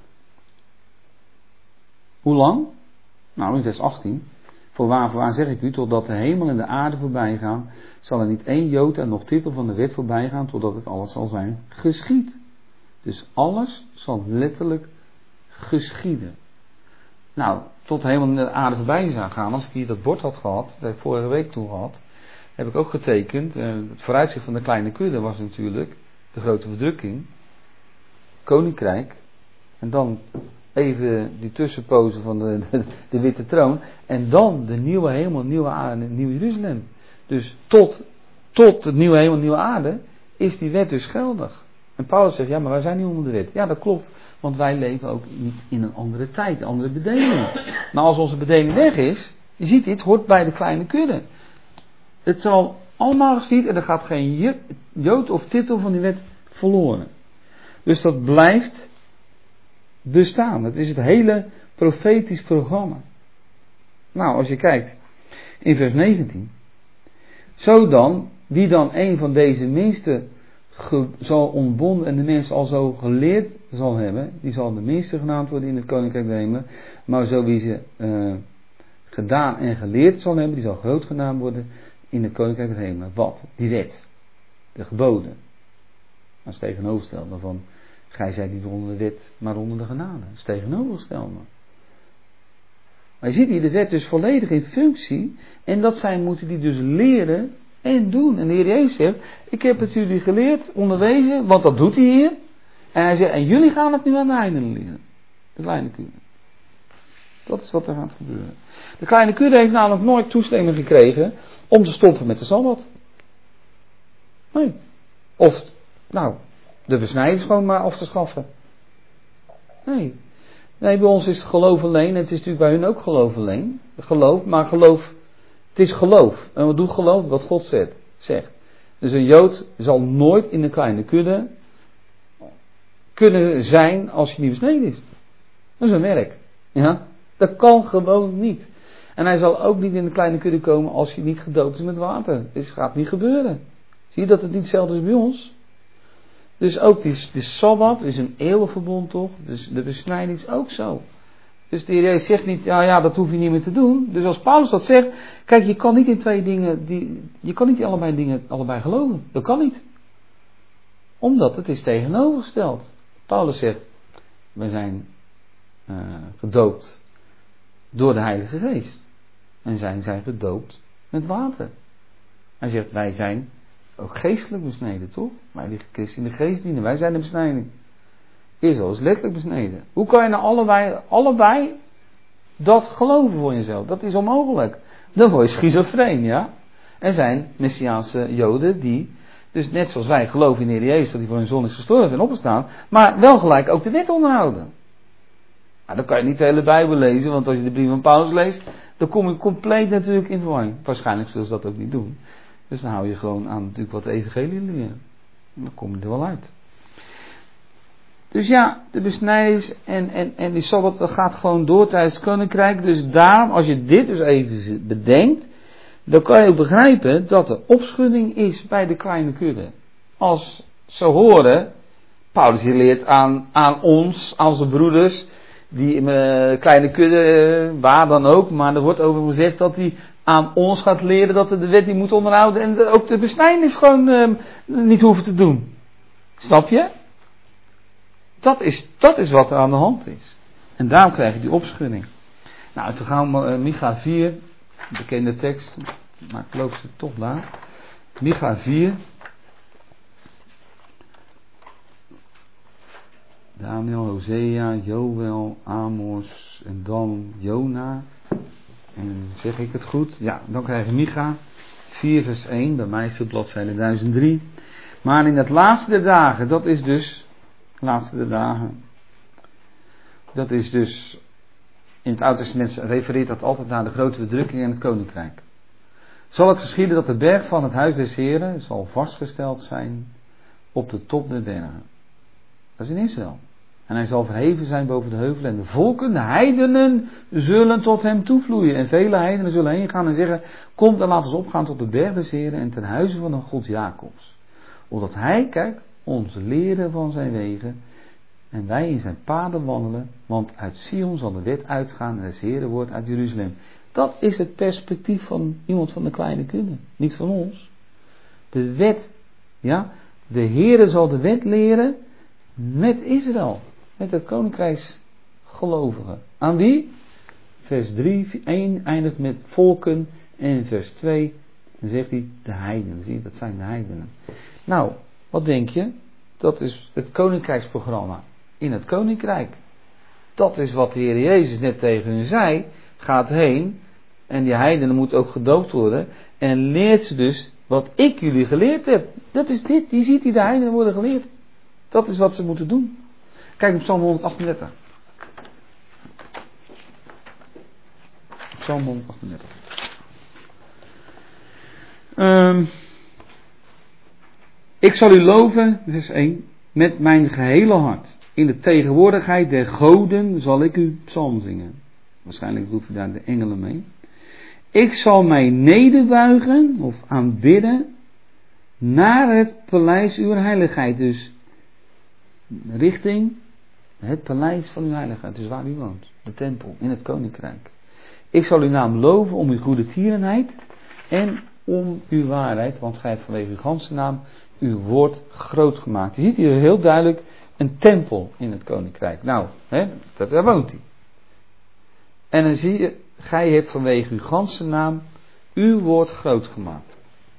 Hoe lang? Nou, in vers achttien. Voorwaar, voorwaar zeg ik u, totdat de hemel en de aarde voorbij gaan, zal er niet één jota en nog titel van de wet voorbij gaan, totdat het alles zal zijn geschied. Dus alles zal letterlijk geschieden. Nou, tot de hemel en de aarde voorbij zou gaan. Als ik hier dat bord had gehad, dat ik vorige week toen had, heb ik ook getekend. Uh, het vooruitzicht van de kleine kudde was natuurlijk de grote verdrukking, koninkrijk, en dan even die tussenpozen van de, de, de witte troon, en dan de nieuwe hemel, nieuwe aarde, nieuw Jeruzalem. Dus tot, tot het nieuwe hemel, nieuwe aarde is die wet dus geldig. En Paulus zegt, ja, maar wij zijn niet onder de wet. Ja, dat klopt, want wij leven ook niet in een andere tijd, een andere bedeling. Maar als onze bedeling weg is, je ziet dit, hoort bij de kleine kudde. Het zal allemaal geschied en er gaat geen jood of titel van die wet verloren. Dus dat blijft bestaan. Het is het hele profetisch programma. Nou, als je kijkt in vers negentien. Zo dan, wie dan een van deze minste ge, zal ontbonden en de mens al zo geleerd zal hebben, die zal de minste genaamd worden in het koninkrijk der hemelen. Maar zo wie ze uh, gedaan en geleerd zal hebben, die zal groot genaamd worden in het koninkrijk der hemelen. Wat? Die wet. De geboden. Als tegenovergestelde van, gij zijt niet onder de wet, maar onder de genade. Dat is tegenovergestelde. Maar je ziet hier de wet dus volledig in functie. En dat zij moeten die dus leren en doen. En de Heer Jezus zegt, ik heb het jullie geleerd, onderwezen, want dat doet hij hier. En hij zegt, en jullie gaan het nu aan de heidenen leren. De kleine kudde. Dat is wat er gaat gebeuren. De kleine kudde heeft namelijk nooit toestemming gekregen om te stoppen met de Sabbat. Nee. Of, nou, de besnijding gewoon maar af te schaffen. Nee. Nee, bij ons is het geloof alleen. En het is natuurlijk bij hun ook geloof alleen. Geloof, maar geloof, het is geloof. En wat doet geloof? Wat God zegt. Dus een Jood zal nooit in een kleine kudde kunnen zijn als je niet besneden is. Dat is een werk. Ja? Dat kan gewoon niet. En hij zal ook niet in de kleine kudde komen als je niet gedoopt is met water. Het gaat niet gebeuren. Zie je dat het niet hetzelfde is bij ons? Dus ook die, die Sabbat is een eeuwenverbond toch? Dus de besnijding is ook zo. Dus de Heer Jezus zegt niet, ja ja, dat hoef je niet meer te doen. Dus als Paulus dat zegt, kijk, je kan niet in twee dingen, die, je kan niet in allebei dingen allebei geloven. Dat kan niet. Omdat het is tegenovergesteld. Paulus zegt, we zijn uh, gedoopt door de Heilige Geest. En zijn zij gedoopt met water. Hij zegt, wij zijn ook geestelijk besneden, toch? Wij die Christus in de geest dienen, wij zijn de besnijding. Israël is letterlijk besneden. Hoe kan je nou allebei, allebei dat geloven voor jezelf? Dat is onmogelijk. Dan word je schizofreen, ja? Er zijn Messiaanse Joden die, dus net zoals wij geloven in de Heer Jezus dat hij voor hun zon is gestorven en opgestaan, maar wel gelijk ook de wet onderhouden. Nou, dan kan je niet de hele Bijbel lezen, want als je de brief van Paulus leest, dan kom je compleet natuurlijk in verwarring. Waarschijnlijk zullen ze dat ook niet doen. Dus dan hou je gewoon aan natuurlijk wat de evangelie leren. Dan kom je er wel uit. Dus ja, de besnijdenis en, en, en die Sabbat, dat gaat gewoon door tijdens het koninkrijk. Dus daarom, als je dit dus even bedenkt, dan kan je ook begrijpen dat er opschudding is bij de kleine kudde. Als ze horen, Paulus hier leert aan, aan ons, aan onze broeders, die in uh, kleine kudde, waar dan ook, maar er wordt over gezegd dat hij aan ons gaat leren dat we de wet niet moeten onderhouden en de, ook de besnijdenis gewoon uh, niet hoeven te doen. Snap je? Dat is, dat is wat er aan de hand is. En daarom krijg je die opschudding. Nou, we gaan uh, Micha vier, bekende tekst, maar ik loop ze toch daar. Micha vier. Daniel, Hosea, Joël, Amos en dan Jona. En zeg ik het goed? Ja, dan krijg je Micha vier vers één. Bij mij is het bladzijde duizend drie. Maar in het laatste der dagen, dat is dus... Laatste der dagen. Dat is dus... In het Oude Testament refereert dat altijd naar de grote verdrukking in het koninkrijk. Zal het geschieden dat de berg van het huis des Heren zal vastgesteld zijn op de top der bergen. Dat is in Israël. En hij zal verheven zijn boven de heuvelen en de volken, de heidenen, zullen tot hem toevloeien. En vele heidenen zullen heen gaan en zeggen, komt en laat ons opgaan tot de berg des Heren en ten huize van de God Jacobs. Opdat hij, kijk, ons leren van zijn wegen en wij in zijn paden wandelen, want uit Sion zal de wet uitgaan en des Heren woord uit Jeruzalem. Dat is het perspectief van iemand van de kleine kudde, niet van ons. De wet, ja, de Heere zal de wet leren met Israël, met het koninkrijksgelovigen. Aan wie? Vers drie, één eindigt met volken en vers twee dan zegt hij de heidenen. Zie je, dat zijn de heidenen. Nou, wat denk je? Dat is het koninkrijksprogramma in het koninkrijk. Dat is wat de Heer Jezus net tegen hun zei. Gaat heen en die heidenen moeten ook gedoopt worden en leert ze dus wat ik jullie geleerd heb. Dat is dit. Je ziet die de heidenen worden geleerd. Dat is wat ze moeten doen. Kijk op Psalm honderdachtendertig. Psalm honderdachtendertig. Um, ik zal u loven, vers één, met mijn gehele hart. In de tegenwoordigheid der goden zal ik u psalm zingen. Waarschijnlijk doet u daar de engelen mee. Ik zal mij nederbuigen of aanbidden naar het paleis uw heiligheid. Dus richting het paleis van uw heiligheid. Dus waar u woont. De tempel in het koninkrijk. Ik zal uw naam loven om uw goede tierenheid en om uw waarheid. Want gij hebt vanwege uw ganse naam uw woord groot gemaakt. Je ziet hier heel duidelijk een tempel in het koninkrijk. Nou, hè, daar woont hij. En dan zie je, gij hebt vanwege uw ganse naam uw woord groot gemaakt.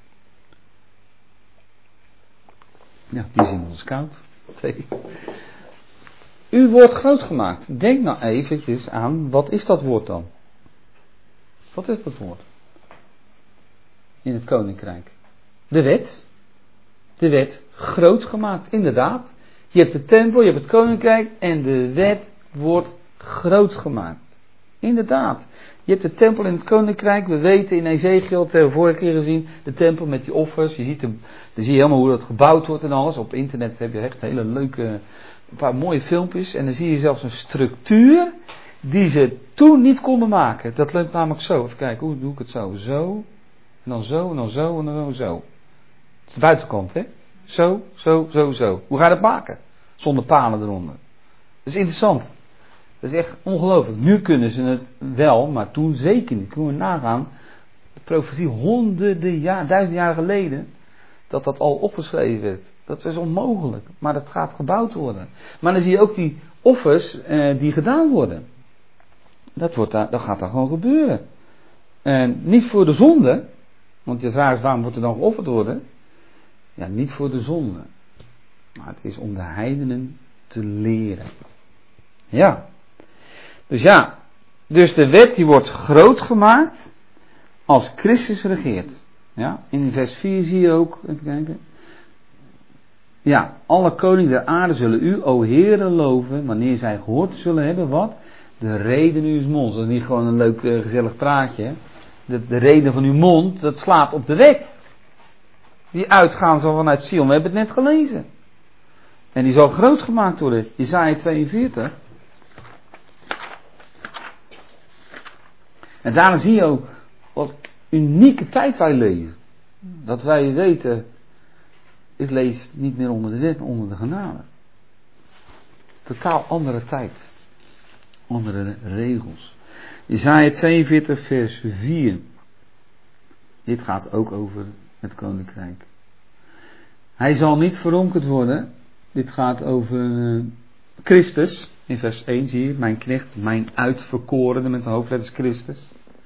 Ja, die zien ons koud. Twee. Uw woord groot gemaakt. Denk nou eventjes aan, wat is dat woord dan? Wat is dat woord? In het koninkrijk. De wet. De wet groot gemaakt, inderdaad. Je hebt de tempel, je hebt het koninkrijk en de wet wordt groot gemaakt. Inderdaad. Je hebt de tempel in het koninkrijk. We weten in Ezekiel, dat hebben we vorige keer gezien, de tempel met die offers. Je ziet de, dan zie je helemaal hoe dat gebouwd wordt en alles. Op internet heb je echt hele leuke een paar mooie filmpjes en dan zie je zelfs een structuur die ze toen niet konden maken. Dat loopt namelijk zo. Even kijken, hoe doe ik het zo? Zo, en dan zo, en dan zo, en dan zo. Dat is de buitenkant, hè? Zo, zo, zo, zo. Hoe ga je dat maken? Zonder palen eronder. Dat is interessant. Dat is echt ongelooflijk. Nu kunnen ze het wel, maar toen zeker niet. Kunnen we nagaan, de profetie honderden jaar, duizenden jaar geleden, dat dat al opgeschreven werd. Dat is onmogelijk. Maar dat gaat gebouwd worden. Maar dan zie je ook die offers eh, die gedaan worden. Dat, wordt daar, dat gaat daar gewoon gebeuren. En niet voor de zonde. Want je vraag is, waarom wordt er dan geofferd worden? Ja, niet voor de zonde. Maar het is om de heidenen te leren. Ja. Dus ja. Dus de wet die wordt groot gemaakt als Christus regeert. Ja. In vers vier zie je ook, even kijken. Ja, alle koningen der aarde zullen u, o Heere, loven, wanneer zij gehoord zullen hebben wat? De reden uw monds. Dat is niet gewoon een leuk uh, gezellig praatje. Hè? De, de reden van uw mond, dat slaat op de wet. Die uitgaan zal vanuit Sion, we hebben het net gelezen. En die zal groot gemaakt worden. Jesaja tweeënveertig. En daarna zie je ook wat unieke tijd wij leven. Dat wij weten, ik leef niet meer onder de wet, maar onder de genade. Totaal andere tijd. Andere regels. Jesaja tweeënveertig vers vier. Dit gaat ook over het koninkrijk. Hij zal niet verronkerd worden. Dit gaat over uh, Christus. In vers één zie je, mijn knecht, mijn uitverkorene, met de hoofdletters Christus.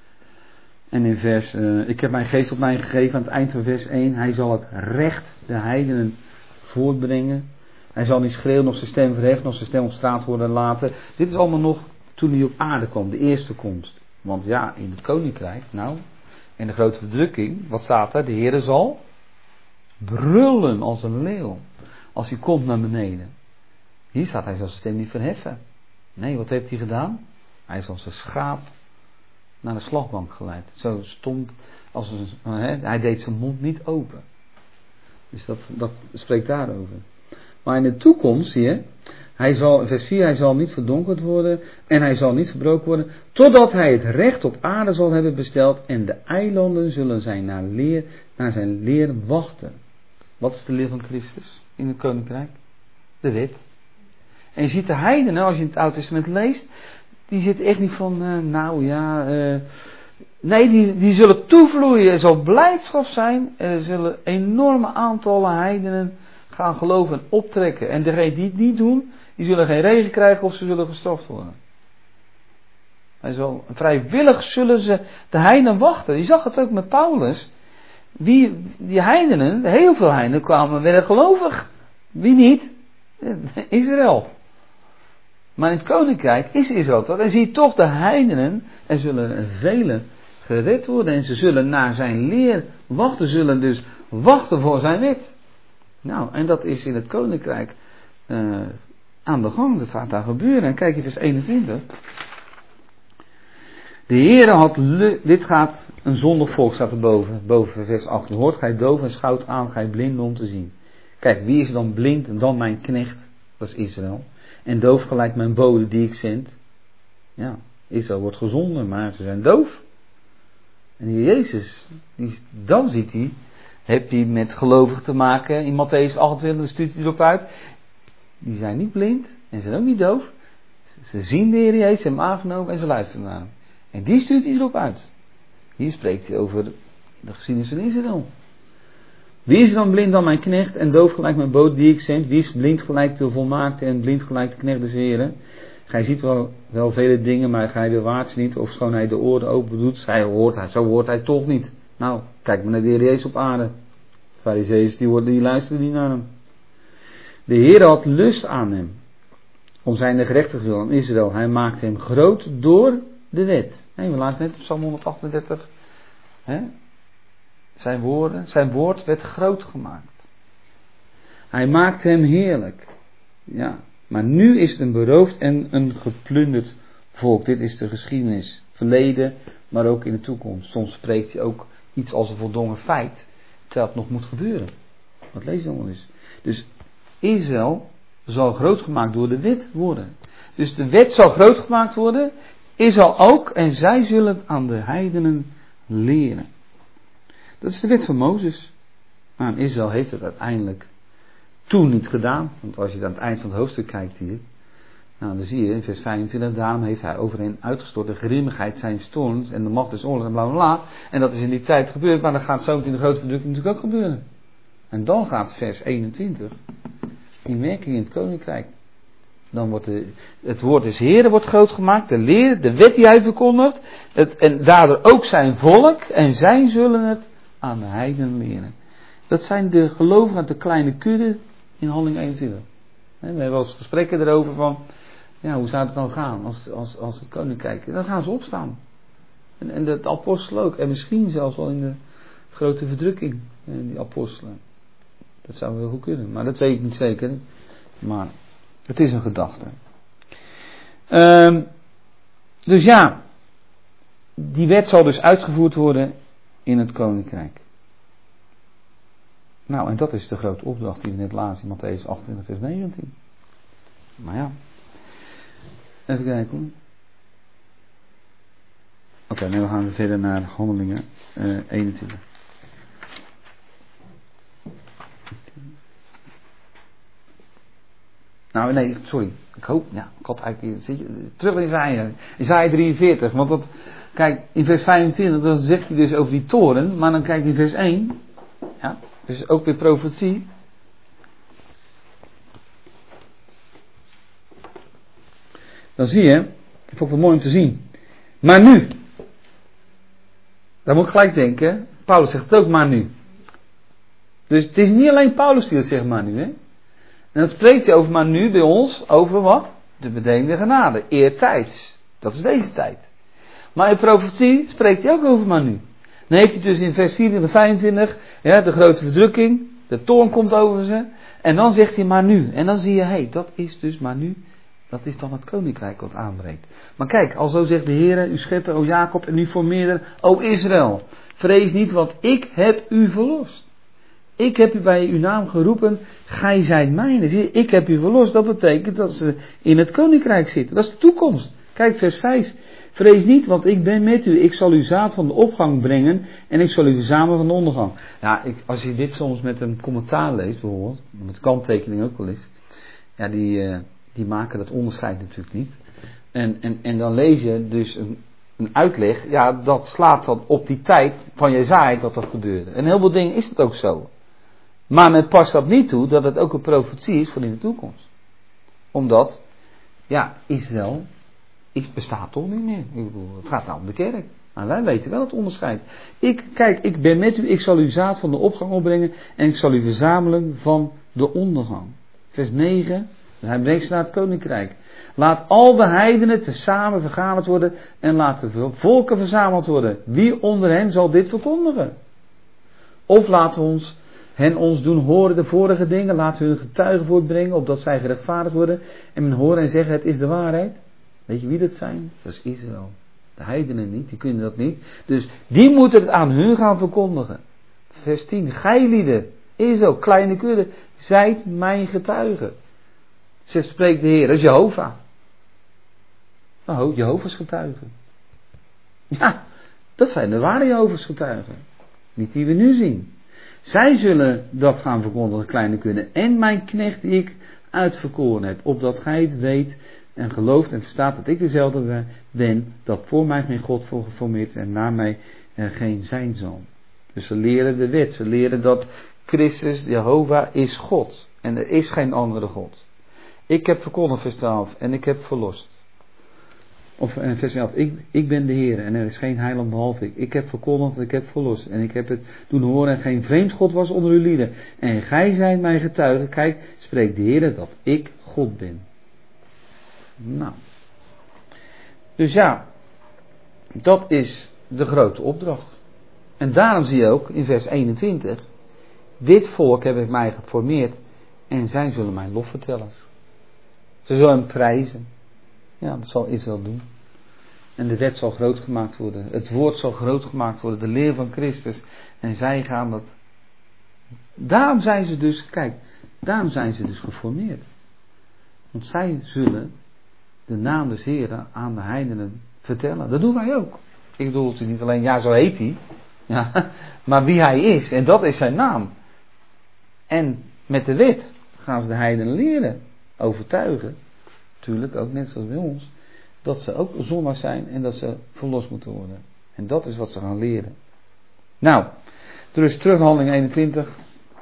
En in vers, uh, ik heb mijn geest op mij gegeven, aan het eind van vers één. Hij zal het recht de heidenen voortbrengen. Hij zal niet schreeuwen, nog zijn stem verheffen, nog zijn stem op straat worden laten. Dit is allemaal nog toen hij op aarde kwam, de eerste komst. Want ja, in het koninkrijk, nou, in de grote verdrukking, wat staat er? De Heere zal brullen als een leeuw. Als hij komt naar beneden. Hier staat, hij zal zijn stem niet verheffen. Nee, wat heeft hij gedaan? Hij zal zijn schaap naar de slagbank geleid. Zo stond, als een, he, hij deed zijn mond niet open. Dus dat, dat spreekt daarover. Maar in de toekomst, zie je, hij zal, vers vier, hij zal niet verdonkerd worden en hij zal niet verbroken worden, totdat hij het recht op aarde zal hebben besteld en de eilanden zullen zijn naar, leer, naar zijn leer wachten. Wat is de leer van Christus in het koninkrijk? De wet. En je ziet de heidenen, als je in het Oude Testament leest, die zitten echt niet van, uh, nou ja, uh, nee, die, die zullen toevloeien, er zal blijdschap zijn, er zullen enorme aantallen heidenen gaan geloven en optrekken. En degenen die het niet doen, die zullen geen regen krijgen of ze zullen gestraft worden. Hij zal, vrijwillig zullen ze de heidenen wachten. Je zag het ook met Paulus. Wie, die heidenen, heel veel heidenen kwamen werden gelovig. Wie niet? Israël. Maar in het koninkrijk is Israël dat. En zie je toch de heidenen, er zullen velen gered worden. En ze zullen naar zijn leer wachten, zullen dus wachten voor zijn wet. Nou, en dat is in het koninkrijk uh, aan de gang. Dat gaat daar gebeuren. En kijk je vers eenentwintig. De Heere had, lu- dit gaat een zondig volk, staat er boven, boven vers achttien. Hoort gij doof en schouwt aan, gij blind om te zien. Kijk, wie is dan blind en dan mijn knecht? Dat is Israël. En doof gelijk mijn bode die ik zend. Ja, Israël wordt gezonden, maar ze zijn doof. En die Jezus, die, dan ziet hij, heeft hij met gelovigen te maken. In Matthäus achtentwintig stuurt hij erop uit. Die zijn niet blind en zijn ook niet doof. Ze zien de Heer Jezus, hem aangenomen en ze luisteren naar hem. En die stuurt hij erop uit. Hier spreekt hij over de geschiedenis van Israël. Wie is dan blind dan mijn knecht en doof gelijk mijn bode die ik zend? Wie is blind gelijk de volmaakte en blind gelijk de knecht des Heren? Gij ziet wel, wel vele dingen, maar gij bewaart ze niet. Of schoon hij de oren open doet, zij hoort hij, zo hoort hij toch niet. Nou, kijk maar naar de Heer Jezus op aarde. De Farizeeën, die, die luisteren niet naar hem. De Heer had lust aan hem. Om zijn gerechtigheid wil aan Israël. Hij maakte hem groot door de wet. Nee, we lazen net op Psalm honderdachtendertig. Hè? Zijn woorden, zijn woord werd groot gemaakt. Hij maakte hem heerlijk. Ja, maar nu is het een beroofd en een geplunderd volk. Dit is de geschiedenis. Verleden, maar ook in de toekomst. Soms spreekt hij ook iets als een voldongen feit. Terwijl het nog moet gebeuren. Wat lees je allemaal eens? Dus Israël zal groot gemaakt door de wet worden. Dus de wet zal groot gemaakt worden, Israël ook, en zij zullen het aan de heidenen leren. Dat is de wet van Mozes. Maar Israël heeft het uiteindelijk toen niet gedaan. Want als je aan het eind van het hoofdstuk kijkt hier, nou dan zie je in vers vijfentwintig, daarom heeft hij over hen uitgestort de grimmigheid zijn storms en de macht des oorlogs en bla bla bla. En dat is in die tijd gebeurd, maar dat gaat zo in de grote verdrukking natuurlijk ook gebeuren. En dan gaat vers eenentwintig, die werking in het koninkrijk. Dan wordt de, het woord des Heeren wordt groot gemaakt, de leer, de wet die hij verkondigt, het, en daardoor ook zijn volk, en zij zullen het aan de heidenen leren. Dat zijn de gelovigen uit de kleine kudde in Handelingen eenentwintig. We hebben wel eens gesprekken erover van, ja, hoe zou het dan gaan als, als, als het koninkrijk, dan gaan ze opstaan. En, en de apostelen ook, en misschien zelfs wel in de grote verdrukking, die apostelen. Dat zou wel goed kunnen, maar dat weet ik niet zeker. Maar het is een gedachte. Um, dus ja, die wet zal dus uitgevoerd worden in het koninkrijk. Nou, en dat is de grote opdracht die we net lazen in Mattheüs achtentwintig vers negentien. Maar ja, even kijken hoor. Oké, okay, nu gaan we verder naar Handelingen uh, eenentwintig. Nou nee, sorry. Ik hoop, ja, ik had eigenlijk, zit je, terug in Isaïa. Isaïa drieënveertig. Want dat, kijk, in vers vijfentwintig, dan zegt hij dus over die toren. Maar dan kijk je in vers één. Ja, dus ook weer profetie. Dan zie je, dat vond ik wel mooi om te zien. Maar nu. Daar moet ik gelijk denken. Paulus zegt het ook maar nu. Dus het is niet alleen Paulus die dat zegt maar nu, hè. En dan spreekt hij over maar nu bij ons over wat? De bedeende genade. Eertijds. Dat is deze tijd. Maar in profetie spreekt hij ook over maar nu. Dan heeft hij dus in vers vierentwintig, vijfentwintig, ja, de grote verdrukking. De toorn komt over ze. En dan zegt hij maar nu. En dan zie je, hé, hey, dat is dus maar nu. Dat is dan het koninkrijk wat aanbreekt. Maar kijk, alzo zegt de Heer, uw schepper, o Jacob, en uw formeerder, o Israël. Vrees niet, want ik heb u verlost. Ik heb u bij uw naam geroepen, gij zijt mijne. Zie je, ik heb u verlost, dat betekent dat ze in het koninkrijk zitten. Dat is de toekomst. Kijk, vers vijf. Vrees niet, want ik ben met u. Ik zal u zaad van de opgang brengen en ik zal u verzamelen van de ondergang. Ja, ik, als je dit soms met een commentaar leest, bijvoorbeeld, met kanttekening ook wel eens. Ja, die, uh, die maken dat onderscheid natuurlijk niet. En, en, en dan lees je dus een, een uitleg, ja, dat slaat dan op die tijd van Jesaja dat dat gebeurde. En heel veel dingen is het ook zo. Maar men past dat niet toe dat het ook een profetie is voor in de toekomst. Omdat, ja, Israël is, bestaat toch niet meer. Ik bedoel, het gaat nou om de kerk. Maar wij weten wel het onderscheid. Ik, kijk, ik ben met u, ik zal u zaad van de opgang opbrengen en ik zal u verzamelen van de ondergang. Vers negen, hij brengt ze naar het koninkrijk. Laat al de heidenen tezamen vergaderd worden en laat de volken verzameld worden. Wie onder hen zal dit verkondigen? Of laten we ons hen ons doen horen de vorige dingen, laten hun getuigen voortbrengen, opdat zij gerechtvaardigd worden. En men horen en zeggen, het is de waarheid. Weet je wie dat zijn? Dat is Israël. De heidenen niet, die kunnen dat niet. Dus die moeten het aan hun gaan verkondigen. Vers tien, gij lieden, Israël, kleine kudde, zijt mijn getuigen. Ze spreekt de Heer, dat is Jehovah. Nou, Jehovah's getuigen. Ja, dat zijn de ware Jehovah's getuigen. Niet die we nu zien. Zij zullen dat gaan verkondigen, kleine kudde. En mijn knecht die ik uitverkoren heb. Opdat gij het weet en gelooft en verstaat dat ik dezelfde ben. Dat voor mij geen God voor geformeerd is en na mij er geen zijn zal. Dus ze leren de wet. Ze leren dat Christus, Jehovah, is God. En er is geen andere God. Ik heb verkondigd, vers twaalf. En ik heb verlost. Of vers elf. Ik, ik ben de Heer en er is geen heiland behalve ik. Ik heb verkondigd, ik heb verlost. En ik heb het doen horen en geen vreemd God was onder uw lieden. En gij zijt mijn getuigen. Kijk, spreekt de Heer dat ik God ben. Nou. Dus ja. Dat is de grote opdracht. En daarom zie je ook in vers eenentwintig. Dit volk heb ik mij geformeerd. En zij zullen mijn lof vertellen. Ze zullen hem prijzen. Ja, dat zal Israël doen. En de wet zal groot gemaakt worden. Het woord zal groot gemaakt worden. De leer van Christus. En zij gaan dat. Daarom zijn ze dus, kijk, daarom zijn ze dus geformeerd. Want zij zullen de naam des Heren aan de heidenen vertellen. Dat doen wij ook. Ik bedoel, het is niet alleen, ja, zo heet hij. Ja, maar wie hij is. En dat is zijn naam. En met de wet gaan ze de heidenen leren. Overtuigen. Natuurlijk, ook net zoals bij ons. Dat ze ook zondaars zijn en dat ze verlost moeten worden. En dat is wat ze gaan leren. Nou, dus terug Handelingen eenentwintig.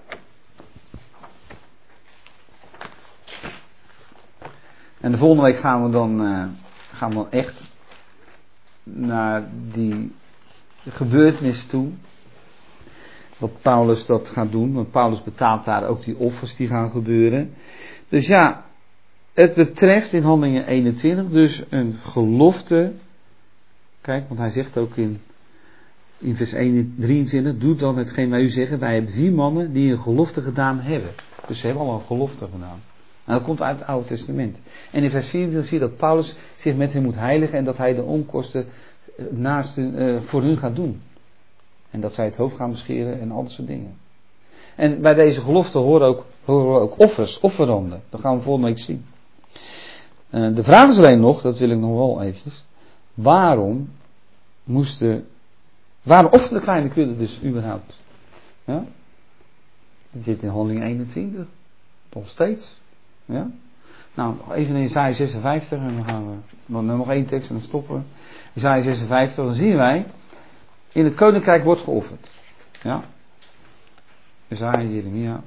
En de volgende week gaan we dan, uh, gaan we dan echt naar die gebeurtenis toe. Wat Paulus dat gaat doen. Want Paulus betaalt daar ook die offers die gaan gebeuren. Dus ja, het betreft in Handelingen eenentwintig dus een gelofte. Kijk, want hij zegt ook in, in vers drieëntwintig. Doe dan hetgeen wij u zeggen. Wij hebben vier mannen die een gelofte gedaan hebben. Dus ze hebben al een gelofte gedaan. En dat komt uit het Oude Testament. En in vers vierentwintig zie je dat Paulus zich met hen moet heiligen. En dat hij de onkosten naast hun, uh, voor hun gaat doen. En dat zij het hoofd gaan bescheren en al dat soort dingen. En bij deze gelofte horen ook, horen ook offers, offeranden. Dat gaan we volgende week zien. Uh, de vraag is alleen nog, dat wil ik nog wel eventjes. Waarom moesten, waarom offerde de kleine kudde dus überhaupt? Ja? Dat zit in Handelingen eenentwintig. Nog steeds. Ja? Nou, even in Jesaja zesenvijftig en dan gaan we dan nog één tekst en dan stoppen we. Jesaja zesenvijftig, dan zien wij, in het koninkrijk wordt geofferd. Ja? Jesaja, Jeremia.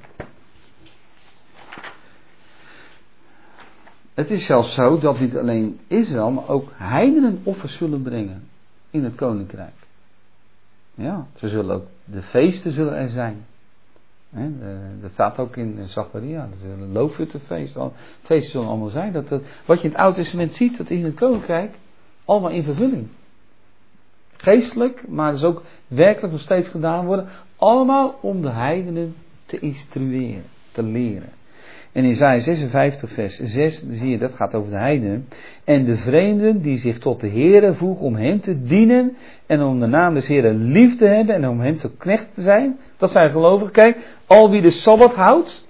Het is zelfs zo dat niet alleen Israël, maar ook heidenen offers zullen brengen in het koninkrijk. Ja, ze zullen ook, de feesten zullen er zijn. He, de, dat staat ook in Zacharia, het loofhuttenfeest, feesten zullen allemaal zijn. Dat, dat, wat je in het Oude Testament ziet, dat is in het koninkrijk allemaal in vervulling. Geestelijk, maar dus ook werkelijk nog steeds gedaan worden. Allemaal om de heidenen te instrueren, te leren. En in Jesaja zesenvijftig vers zes zie je, dat gaat over de heidenen. En de vreemden die zich tot de Heere voegen om hem te dienen. En om de naam des Heeren lief te hebben en om hem te knecht te zijn. Dat zijn gelovigen. Kijk, al wie de Sabbat houdt.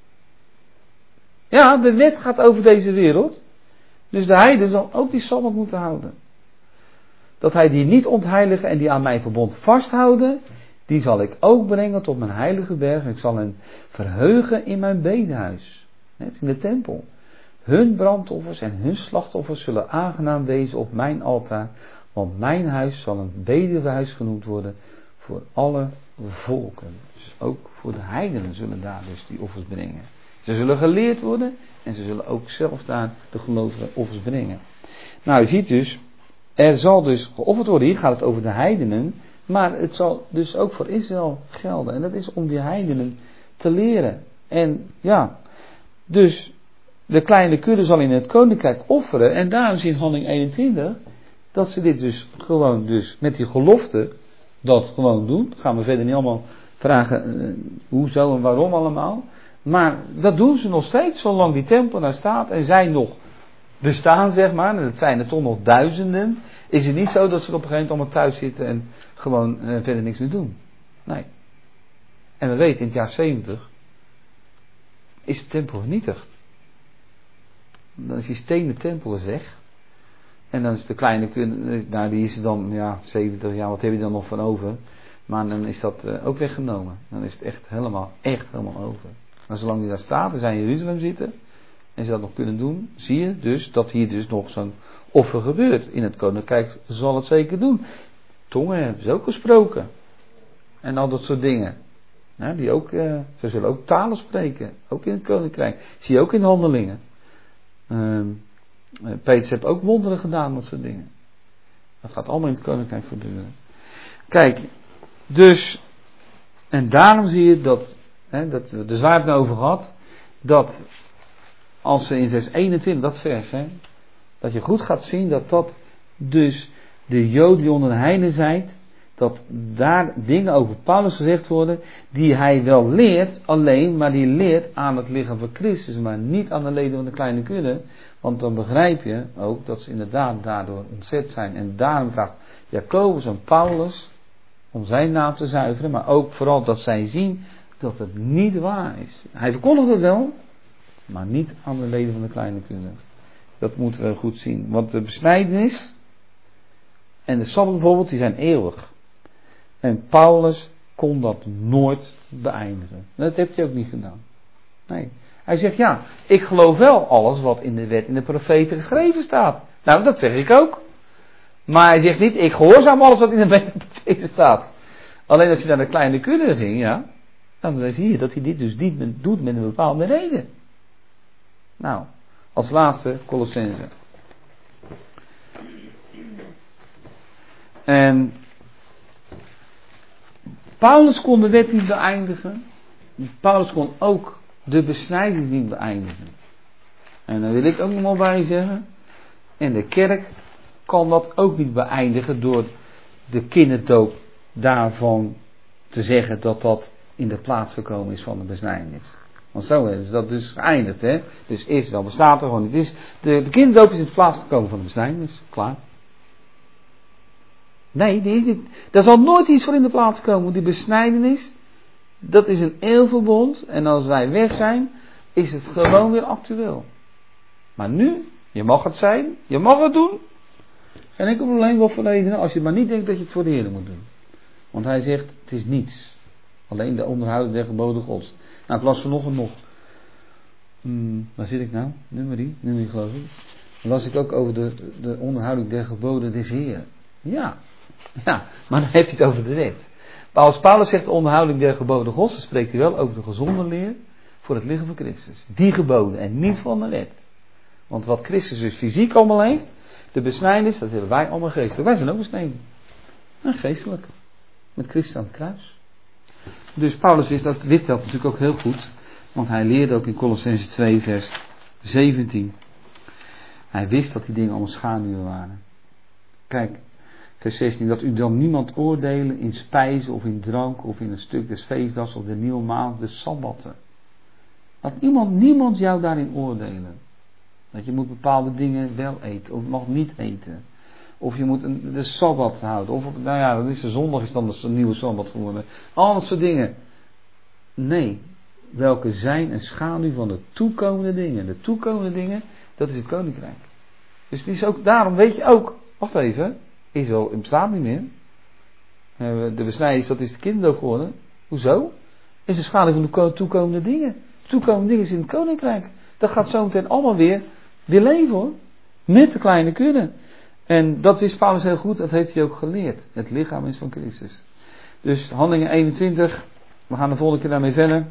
Ja, de wet gaat over deze wereld. Dus de heiden zal ook die Sabbat moeten houden. Dat hij die niet ontheiligen en die aan mijn verbond vasthouden. Die zal ik ook brengen tot mijn heilige berg. Ik zal hen verheugen in mijn bedehuis. Net in de tempel. Hun brandoffers en hun slachtoffers zullen aangenaam wezen op mijn altaar. Want mijn huis zal een bedehuis genoemd worden voor alle volken. Dus ook voor de heidenen zullen daar dus die offers brengen. Ze zullen geleerd worden en ze zullen ook zelf daar de gelovigen offers brengen. Nou, je ziet dus, er zal dus geofferd worden. Hier gaat het over de heidenen. Maar het zal dus ook voor Israël gelden. En dat is om die heidenen te leren. En ja, dus de kleine kudde zal in het koninkrijk offeren. En daarom zie je in Handelingen eenentwintig dat ze dit dus gewoon dus met die gelofte dat gewoon doen. Dat gaan we verder niet allemaal vragen uh, hoezo en waarom allemaal. Maar dat doen ze nog steeds zolang die tempel daar staat en zij nog bestaan, zeg maar. En dat zijn er toch nog duizenden. Is het niet zo dat ze op een gegeven moment allemaal thuis zitten en gewoon uh, verder niks meer doen. Nee. En we weten, in het jaar zeventig is de tempel vernietigd. Dan is die stenen tempel is weg. En dan is de kleine, nou die is dan, ja, zeventig jaar, wat heb je dan nog van over? Maar dan is dat uh, ook weggenomen. Dan is het echt helemaal, echt helemaal over. Maar zolang die daar staat en zij in Jeruzalem zitten en ze dat nog kunnen doen, zie je dus dat hier dus nog zo'n offer gebeurt. In het koninkrijk zal het zeker doen. Tongen hebben ze ook gesproken. En al dat soort dingen. Nou, die ook, uh, ze zullen ook talen spreken. Ook in het koninkrijk. Zie je ook in handelingen. Uh, Petrus heeft ook wonderen gedaan, dat soort dingen. Dat gaat allemaal in het koninkrijk gebeuren. Kijk, dus, en daarom zie je dat, hè, dat dus waar hebben het over gehad, dat als ze in vers eenentwintig, dat vers, hè, dat je goed gaat zien dat dat dus de Jood die onder de heiden zijt, dat daar dingen over Paulus gezegd worden die hij wel leert, alleen, maar die leert aan het lichaam van Christus, maar niet aan de leden van de kleine kudde. Want dan begrijp je ook dat ze inderdaad daardoor ontzet zijn. En daarom vraagt Jacobus en Paulus om zijn naam te zuiveren, maar ook vooral dat zij zien dat het niet waar is. Hij verkondigt het wel, maar niet aan de leden van de kleine kudde. Dat moeten we goed zien. Want de besnijdenis en de sabbat bijvoorbeeld, die zijn eeuwig. En Paulus kon dat nooit beëindigen. Dat heeft hij ook niet gedaan. Nee. Hij zegt, ja, ik geloof wel alles wat in de wet en de profeten geschreven staat. Nou, dat zeg ik ook. Maar hij zegt niet, ik gehoorzaam alles wat in de wet en de profeten staat. Alleen als hij naar de kleine kudde ging, ja, dan zie je dat hij dit dus niet doet met een bepaalde reden. Nou, als laatste Colossenzen. En Paulus kon de wet niet beëindigen. Paulus kon ook de besnijdenis niet beëindigen. En dan wil ik ook nog maar bij zeggen. En de kerk kan dat ook niet beëindigen door de kinderdoop daarvan te zeggen dat dat in de plaats gekomen is van de besnijdenis. Want zo is dat dus geëindigd, hè. Dus Israël bestaat er gewoon niet. Het is, de, de kinderdoop is in de plaats gekomen van de besnijdenis. Klaar. Nee, die is niet. Daar zal nooit iets voor in de plaats komen. Want die besnijdenis, dat is een eeuwverbond. En als wij weg zijn, is het gewoon weer actueel. Maar nu, je mag het zijn, je mag het doen. Geen enkel probleem wat verleden, als je maar niet denkt dat je het voor de Heer moet doen. Want hij zegt, het is niets. Alleen de onderhouding der geboden Gods. Nou, ik las vanochtend nog. Hmm, waar zit ik nou? Nummer drie, nummer drie geloof ik. Dan las ik ook over de, de onderhouding der geboden des Heer. Ja, ja, maar dan heeft hij het over de wet. Maar als Paulus zegt de onderhouding der geboden Gods, dan spreekt hij wel over de gezonde leer voor het lichaam van Christus. Die geboden en niet van de wet. Want wat Christus dus fysiek allemaal heeft, de besnijdenis, dat hebben wij allemaal geestelijk. Wij zijn ook besneden. Nou, geestelijk. Met Christus aan het kruis. Dus Paulus wist dat, wist dat natuurlijk ook heel goed. Want hij leerde ook in Colossenzen twee vers zeventien. Hij wist dat die dingen allemaal schaduwen waren. Kijk, vers zestien. Dat u dan niemand oordelen in spijzen of in drank of in een stuk des feestdags of de nieuwe maand, de sabbatten. Dat iemand, niemand jou daarin oordelen. Dat je moet bepaalde dingen wel eten of mag niet eten. Of je moet een, de sabbat houden. Of nou ja, dan is de zondag is dan de nieuwe sabbat geworden. Al dat soort dingen. Nee. Welke zijn een schaduw van de toekomende dingen. De toekomende dingen, dat is het koninkrijk. Dus het is ook, daarom weet je ook. Wacht even. Israël bestaat niet meer. De besnijdenis, dat is de kinderdoop geworden. Hoezo? Is een schaduw van de toekomende dingen. Toekomende dingen is in het koninkrijk. Dat gaat zo meteen allemaal weer, weer leven hoor. Met de kleine kudde. En dat wist Paulus heel goed, dat heeft hij ook geleerd. Het lichaam is van Christus. Dus Handelingen eenentwintig, we gaan de volgende keer daarmee verder.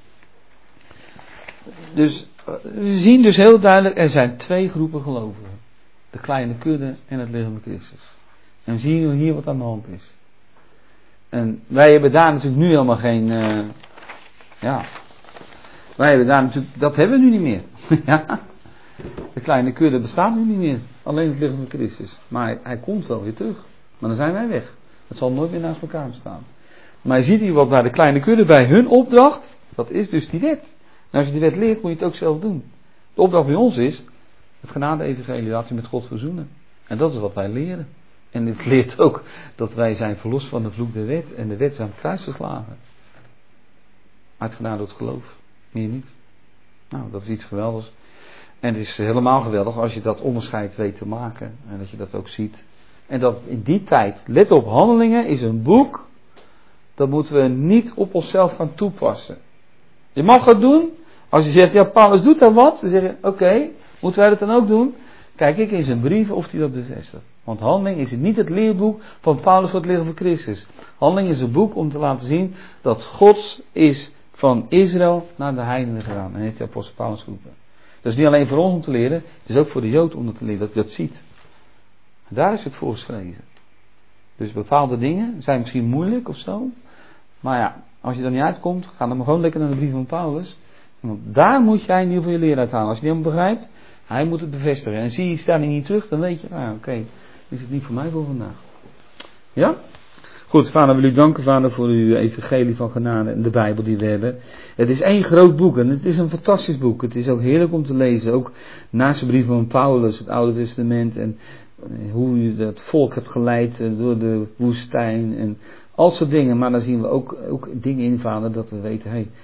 Dus we zien dus heel duidelijk, er zijn twee groepen gelovigen. De kleine kudde en het lichaam van Christus. En we zien hier wat aan de hand is. En wij hebben daar natuurlijk nu helemaal geen, uh, ja, wij hebben daar natuurlijk, dat hebben we nu niet meer. Ja. De kleine kudde bestaat nu niet meer. Alleen het lichaam van Christus. Maar hij, hij komt wel weer terug. Maar dan zijn wij weg. Het zal nooit meer naast elkaar bestaan. Maar je ziet hier wat bij de kleine kudde bij hun opdracht. Dat is dus die wet. En als je die wet leert, moet je het ook zelf doen. De opdracht bij ons is het genade-evangelie, laat je met God verzoenen. En dat is wat wij leren. En het leert ook dat wij zijn verlost van de vloek der wet. En de wet is aan het kruis geslagen. Uit genade door het geloof. Meer niet. Nou, dat is iets geweldigs. En het is helemaal geweldig als je dat onderscheid weet te maken. En dat je dat ook ziet. En dat in die tijd, let op, Handelingen is een boek. Dat moeten we niet op onszelf gaan toepassen. Je mag het doen. Als je zegt, ja, Paulus doet daar wat. Dan zeg je, oké, okay, moeten wij dat dan ook doen? Kijk ik in zijn brieven of hij dat bevestigt. Want Handeling is niet het leerboek van Paulus voor het lichaam van Christus. Handeling is een boek om te laten zien dat Gods is van Israël naar de heidenen gegaan. En heeft de apostel Paulus geroepen. Dat is niet alleen voor ons om te leren, het is ook voor de Jood om te leren, dat hij dat ziet. En daar is het voor geschreven. Dus bepaalde dingen zijn misschien moeilijk of zo. Maar ja, als je er niet uitkomt, ga dan maar gewoon lekker naar de brief van Paulus. Want daar moet jij in ieder geval je leer uithalen. Als je het niet helemaal begrijpt, hij moet het bevestigen. En zie je, sta je niet terug, dan weet je, ah, oké, okay, is het niet voor mij voor vandaag. Ja? Goed, vader, wil u danken, vader, voor uw evangelie van genade en de Bijbel die we hebben. Het is één groot boek en het is een fantastisch boek. Het is ook heerlijk om te lezen. Ook naast de brief van Paulus, het Oude Testament en hoe u het volk hebt geleid door de woestijn en al soort dingen. Maar dan zien we ook, ook dingen in, vader, dat we weten, hé, hey,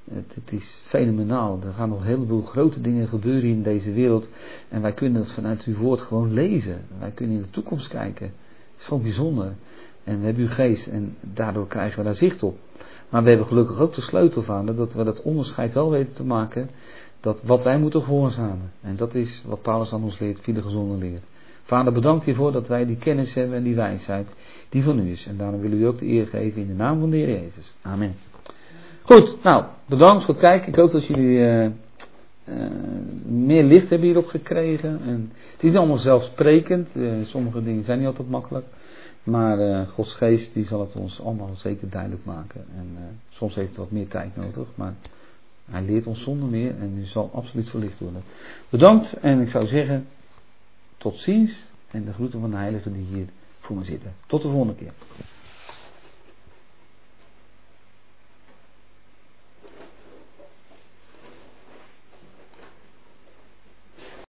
Het, het is fenomenaal. Er gaan nog een heleboel grote dingen gebeuren in deze wereld. En wij kunnen het vanuit uw woord gewoon lezen. Wij kunnen in de toekomst kijken. Het is gewoon bijzonder. En we hebben uw geest en daardoor krijgen we daar zicht op. Maar we hebben gelukkig ook de sleutel van dat we dat onderscheid wel weten te maken. Dat wat wij moeten gehoorzamen. En dat is wat Paulus aan ons leert via de gezonde leer. Vader, bedankt hiervoor dat wij die kennis hebben en die wijsheid die van u is. En daarom willen we u ook de eer geven in de naam van de Heer Jezus. Amen. Goed, nou, bedankt voor het kijken. Ik hoop dat jullie uh, uh, meer licht hebben hierop gekregen. En het is niet allemaal zelfsprekend. Uh, sommige dingen zijn niet altijd makkelijk. Maar uh, Gods geest die zal het ons allemaal zeker duidelijk maken. En uh, soms heeft het wat meer tijd nodig. Maar hij leert ons zonder meer en u zal absoluut verlicht worden. Bedankt en ik zou zeggen, tot ziens. En de groeten van de heiligen die hier voor me zitten. Tot de volgende keer.